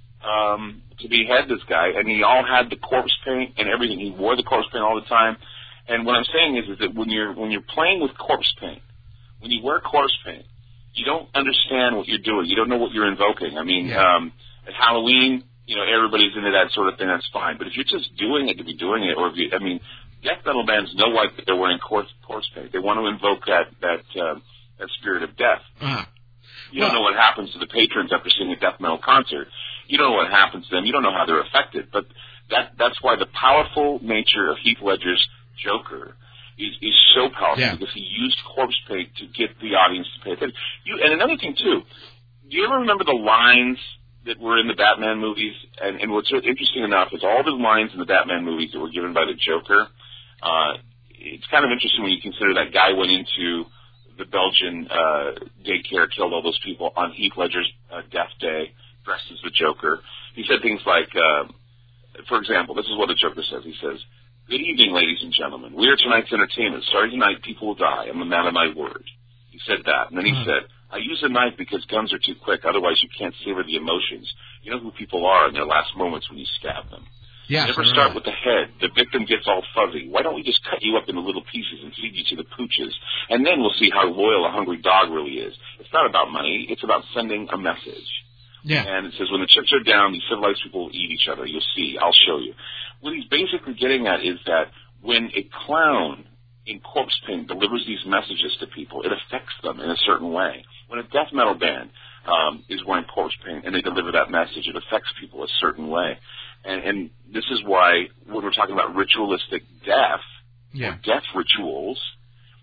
um, to behead this guy, and he all had the corpse paint and everything. He wore the corpse paint all the time. And what I'm saying is, is that when you're when you're playing with corpse paint, when you wear corpse paint, you don't understand what you're doing. You don't know what you're invoking. I mean, Yeah. um, at Halloween, you know, everybody's into that sort of thing. That's fine. But if you're just doing it to be doing it, or if you, I mean, death metal bands know why they're wearing corpse corpse paint. They want to invoke that that uh, that spirit of death. Uh-huh. You don't know what happens to the patrons after seeing a death metal concert. You don't know what happens to them. You don't know how they're affected. But that that's why the powerful nature of Heath Ledger's Joker is, is so powerful, Yeah. because he used corpse paint to get the audience to pay attention. You, and another thing, too, do you ever remember the lines that were in the Batman movies? And, and what's interesting enough is all the lines in the Batman movies that were given by the Joker, uh, it's kind of interesting when you consider that guy went into the Belgian uh, daycare, killed all those people on Heath Ledger's uh, death day, dressed as the Joker. He said things like, uh, for example, this is what the Joker says. He says, "Good evening, ladies and gentlemen. We are tonight's entertainment. Sorry tonight people will die. I'm a man of my word." He said that. And then he Uh-huh. said, "I use a knife because guns are too quick. Otherwise, you can't savor the emotions. You know who people are in their last moments when you stab them. Yes, Never I remember start that. with the head. The victim gets all fuzzy. Why don't we just cut you up into little pieces and feed you to the pooches? And then we'll see how loyal a hungry dog really is. It's not about money. It's about sending a message." Yeah. And it says, when the chips are down, these civilized people will eat each other. You'll see. I'll show you. What he's basically getting at is that when a clown in corpse paint delivers these messages to people, it affects them in a certain way. When a death metal band um, is wearing corpse paint and they deliver that message, it affects people a certain way. And, and this is why when we're talking about ritualistic death, Yeah. or death rituals,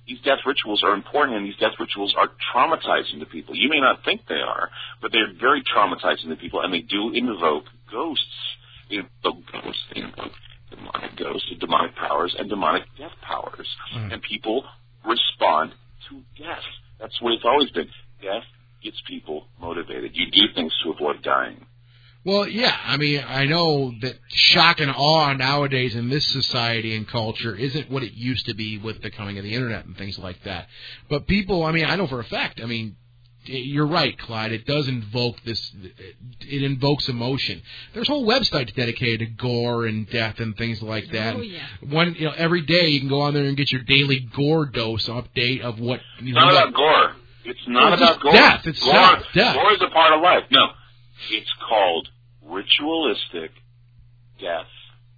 These death rituals are important, and these death rituals are traumatizing to people. You may not think they are, but they're very traumatizing to people, and they do invoke ghosts. They invoke ghosts. They invoke demonic ghosts, demonic powers, and demonic death powers. Mm. And people respond to death. That's what it's always been. Death gets people motivated. You do things to avoid dying. Well, yeah, I mean, I know that shock and awe nowadays in this society and culture isn't what it used to be with the coming of the Internet and things like that. But people, I mean, I know for a fact, I mean, you're right, Clyde, it does invoke this, it invokes emotion. There's whole websites dedicated to gore and death and things like that. Oh, yeah. One, you know, every day you can go on there and get your daily gore dose update of what... You know, it's not about gore. It's not it's about gore. Death. It's gore, not death. Gore is a part of life. No, it's called ritualistic death.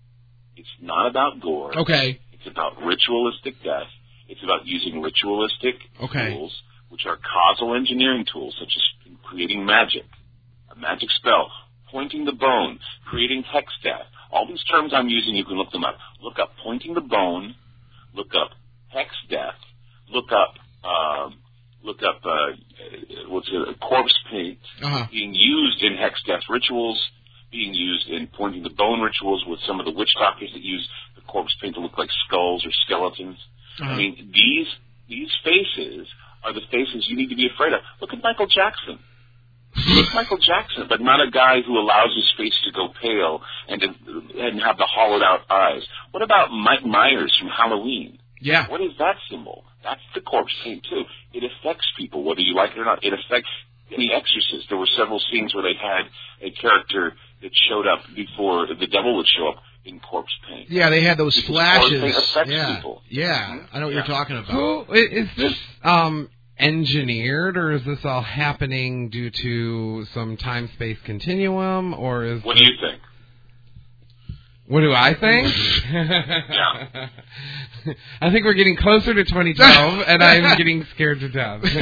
It's not about gore. Okay. It's about ritualistic death. It's about using ritualistic okay. tools, which are causal engineering tools, such as creating magic, a magic spell, pointing the bone, creating hex death. All these terms I'm using, you can look them up. Look up pointing the bone, look up hex death, look up um, look up uh, what's it, corpse paint uh-huh. being used in hex death rituals, being used in pointing the bone rituals with some of the witch doctors that use the corpse paint to look like skulls or skeletons. Uh-huh. I mean, these these faces are the faces you need to be afraid of. Look at Michael Jackson. Look at Michael Jackson, but not a guy who allows his face to go pale and to, and have the hollowed out eyes. What about Mike Myers from Halloween? Yeah. What is that symbol? That's the corpse paint, too. It affects people, whether you like it or not. It affects in The Exorcist. There were several scenes where they had a character that showed up before the devil would show up in corpse paint. Yeah, they had those because flashes. Corpse paint affects yeah. people. Yeah, Mm-hmm. I know what yeah. you're talking about. Who is this um, engineered, or is this all happening due to some time-space continuum, or is What do you think? What do I think? Yeah. I think we're getting closer to twenty twelve, and I'm getting scared to death. I,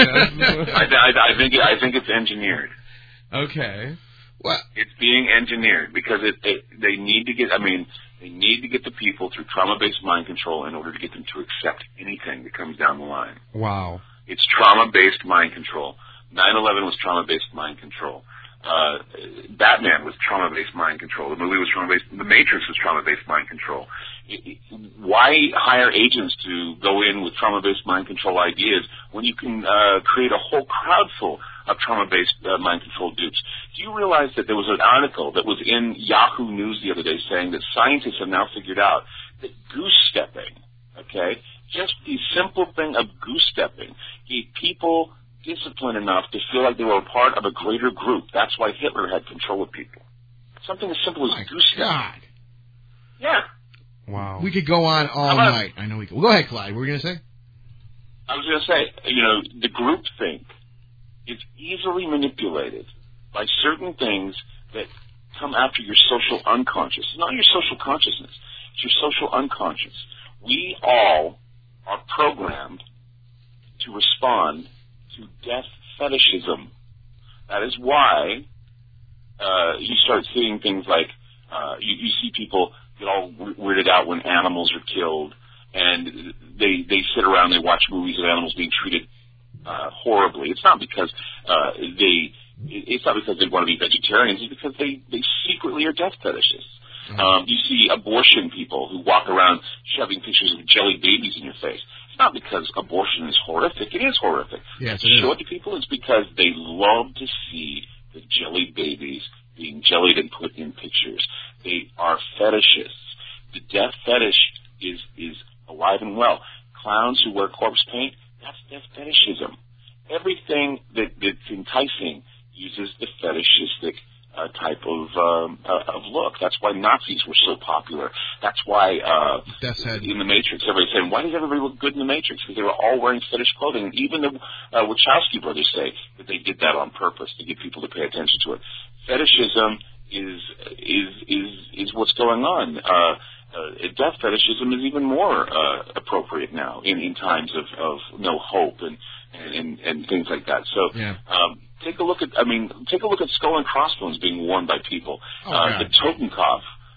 I, I think it, I think it's engineered. Okay. What? It's being engineered because it, it they need to get. I mean, they need to get the people through trauma-based mind control in order to get them to accept anything that comes down the line. Wow. It's trauma-based mind control. nine eleven was trauma-based mind control. Uh, Batman was trauma-based mind control. The movie was trauma-based. The Matrix was trauma-based mind control. It, it, why hire agents to go in with trauma-based mind control ideas when you can uh, create a whole crowd full of trauma-based uh, mind control dupes? Do you realize that there was an article that was in Yahoo News the other day saying that scientists have now figured out that goose-stepping, okay, just the simple thing of goose-stepping gave people discipline enough to feel like they were a part of a greater group. That's why Hitler had control of people. Something as simple as My goose-stepping. God. Yeah. Wow. We could go on all about- night. I know we could. Well, go ahead, Clyde. What were you going to say? I was going to say, you know, the groupthink is easily manipulated by certain things that come after your social unconscious. It's not your social consciousness. It's your social unconscious. We all are programmed to respond to death fetishism. That is why uh, you start seeing things like uh, you, you see people get all weirded out when animals are killed, and they they sit around, they watch movies of animals being treated uh, horribly. It's not because uh, they it's not because they want to be vegetarians. It's because they they secretly are death fetishists. Mm-hmm. Um, you see abortion people who walk around shoving pictures of jelly babies in your face. It's not because abortion is horrific. It is horrific. Yes, to it show is. it to people, it's because they love to see the jelly babies being jellied and put in pictures. They are fetishists. The death fetish is is alive and well. Clowns who wear corpse paint, that's death fetishism. Everything that, that's enticing uses the fetishistic Uh, type of um, uh, of look. That's why Nazis were so popular. That's why uh, Death's Head. in the Matrix, everybody's saying, why does everybody look good in the Matrix? Because they were all wearing fetish clothing. And even the uh, Wachowski brothers say that they did that on purpose to get people to pay attention to it. Fetishism is is is is what's going on. Uh, uh, death fetishism is even more uh, appropriate now in, in times of, of no hope and, and and things like that. So. Yeah. Um, Take a look at, I mean, take a look at skull and crossbones being worn by people. Oh, uh, God. the Totenkopf,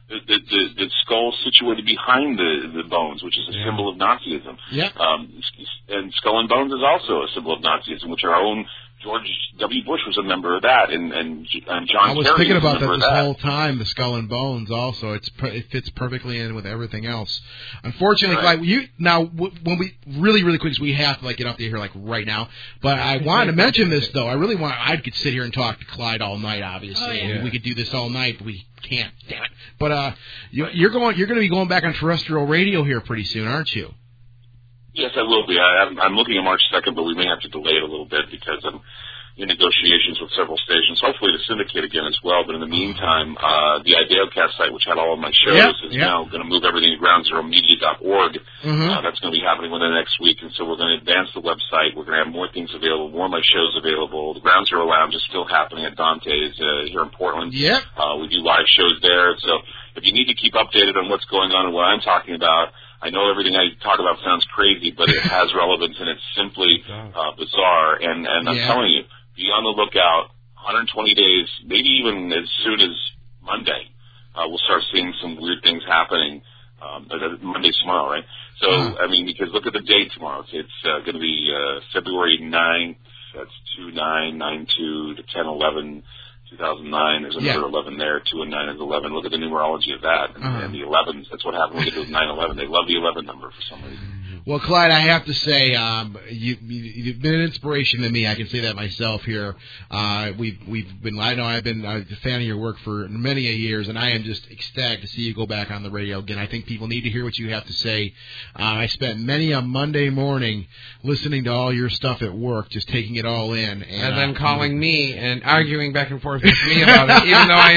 the, the, the, the skull situated behind the, the bones, which is a Yeah. symbol of Nazism. Yeah. Um, and Skull and Bones is also a symbol of Nazism, which our own George W. Bush was a member of that, and, and, and John I was Kerry thinking was a about that member this of that. whole time. The Skull and Bones also it's per- it fits perfectly in with everything else. Unfortunately, Right. like you now w- when we really really quick, 'cause we have to like get up to here like right now. But I wanted to mention this though. I really want. I could sit here and talk to Clyde all night. Obviously, Oh, yeah. and we could do this all night. But we can't. Damn it. But uh, you, you're going. You're going to be going back on terrestrial radio here pretty soon, aren't you? Yes, I will be. I, I'm, I'm looking at March second, but we may have to delay it a little bit because I'm in negotiations with several stations, hopefully to syndicate again as well. But in the meantime, uh, the IdeoCast site, which had all of my shows, Yep, is yep. now going to move everything to ground zero media dot org. Mm-hmm. Uh, that's going to be happening within the next week, and so we're going to advance the website. We're going to have more things available, more of my shows available. The Ground Zero Lounge is still happening at Dante's uh, here in Portland. Yep. Uh, we do live shows there, so if you need to keep updated on what's going on and what I'm talking about, I know everything I talk about sounds crazy, but it has relevance and it's simply uh, bizarre. And, and I'm Yeah. telling you, be on the lookout. one hundred twenty days, maybe even as soon as Monday, uh, we'll start seeing some weird things happening. Um, uh, Monday's tomorrow, right? So, Uh-huh. I mean, because look at the date tomorrow. It's, it's uh, going to be uh, February ninth. That's two nine nine two to ten eleven. two thousand nine, there's another Yeah. eleven there, two and nine is eleven. Look at the numerology of that. And, Uh-huh. and the elevens, that's what happened when they did nine eleven. They love the eleven number for some reason. Well, Clyde, I have to say, um, you, you, you've been an inspiration to me. I can say that myself here. Uh, we've we've been. I know I've been a fan of your work for many a years, and I am just ecstatic to see you go back on the radio again. I think people need to hear what you have to say. Uh, I spent many a Monday morning listening to all your stuff at work, just taking it all in, and, And then uh, calling me and arguing back and forth with me about it, even though I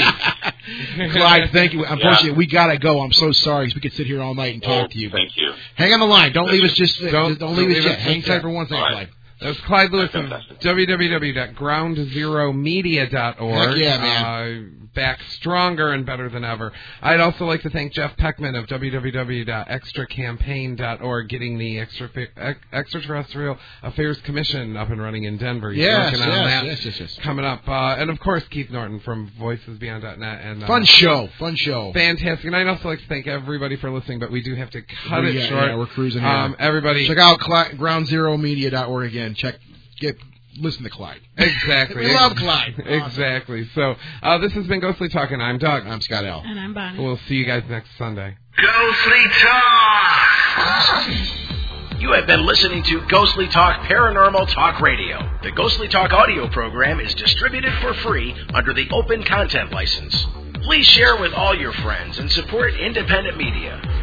agree. Clyde, thank you. Unfortunately, we gotta go. I'm so sorry, 'cause we could sit here all night and talk Oh, to you. but thank you. Hang on the line. Don't leave us just. Don't- Don't, don't leave us leave yet. us Hang just tight yet. for one second, All right. Clyde. That's Clyde Lewis of Fantastic. w w w dot ground zero media dot org. Heck yeah, man. Uh, back stronger and better than ever. I'd also like to thank Jeff Peckman of w w w dot extra campaign dot org, getting the extra, ex, Extraterrestrial Affairs Commission up and running in Denver. He's Yes, working on yes, that yes, yes, yes. coming up. Uh, and, of course, Keith Norton from voices beyond dot net. And, uh, Fun show. Fun show. Fantastic. And I'd also like to thank everybody for listening, but we do have to cut it Yeah, short. yeah, we're cruising here. Um, everybody. Check out Clyde, ground zero media dot org again. Check, get, listen to Clyde. Exactly. We love Clyde. Exactly. So uh, this has been Ghostly Talk, and I'm Doug. I'm Scott L. And I'm Bonnie. We'll see you guys next Sunday. Ghostly Talk! You have been listening to Ghostly Talk Paranormal Talk Radio. The Ghostly Talk audio program is distributed for free under the Open Content License. Please share with all your friends and support independent media.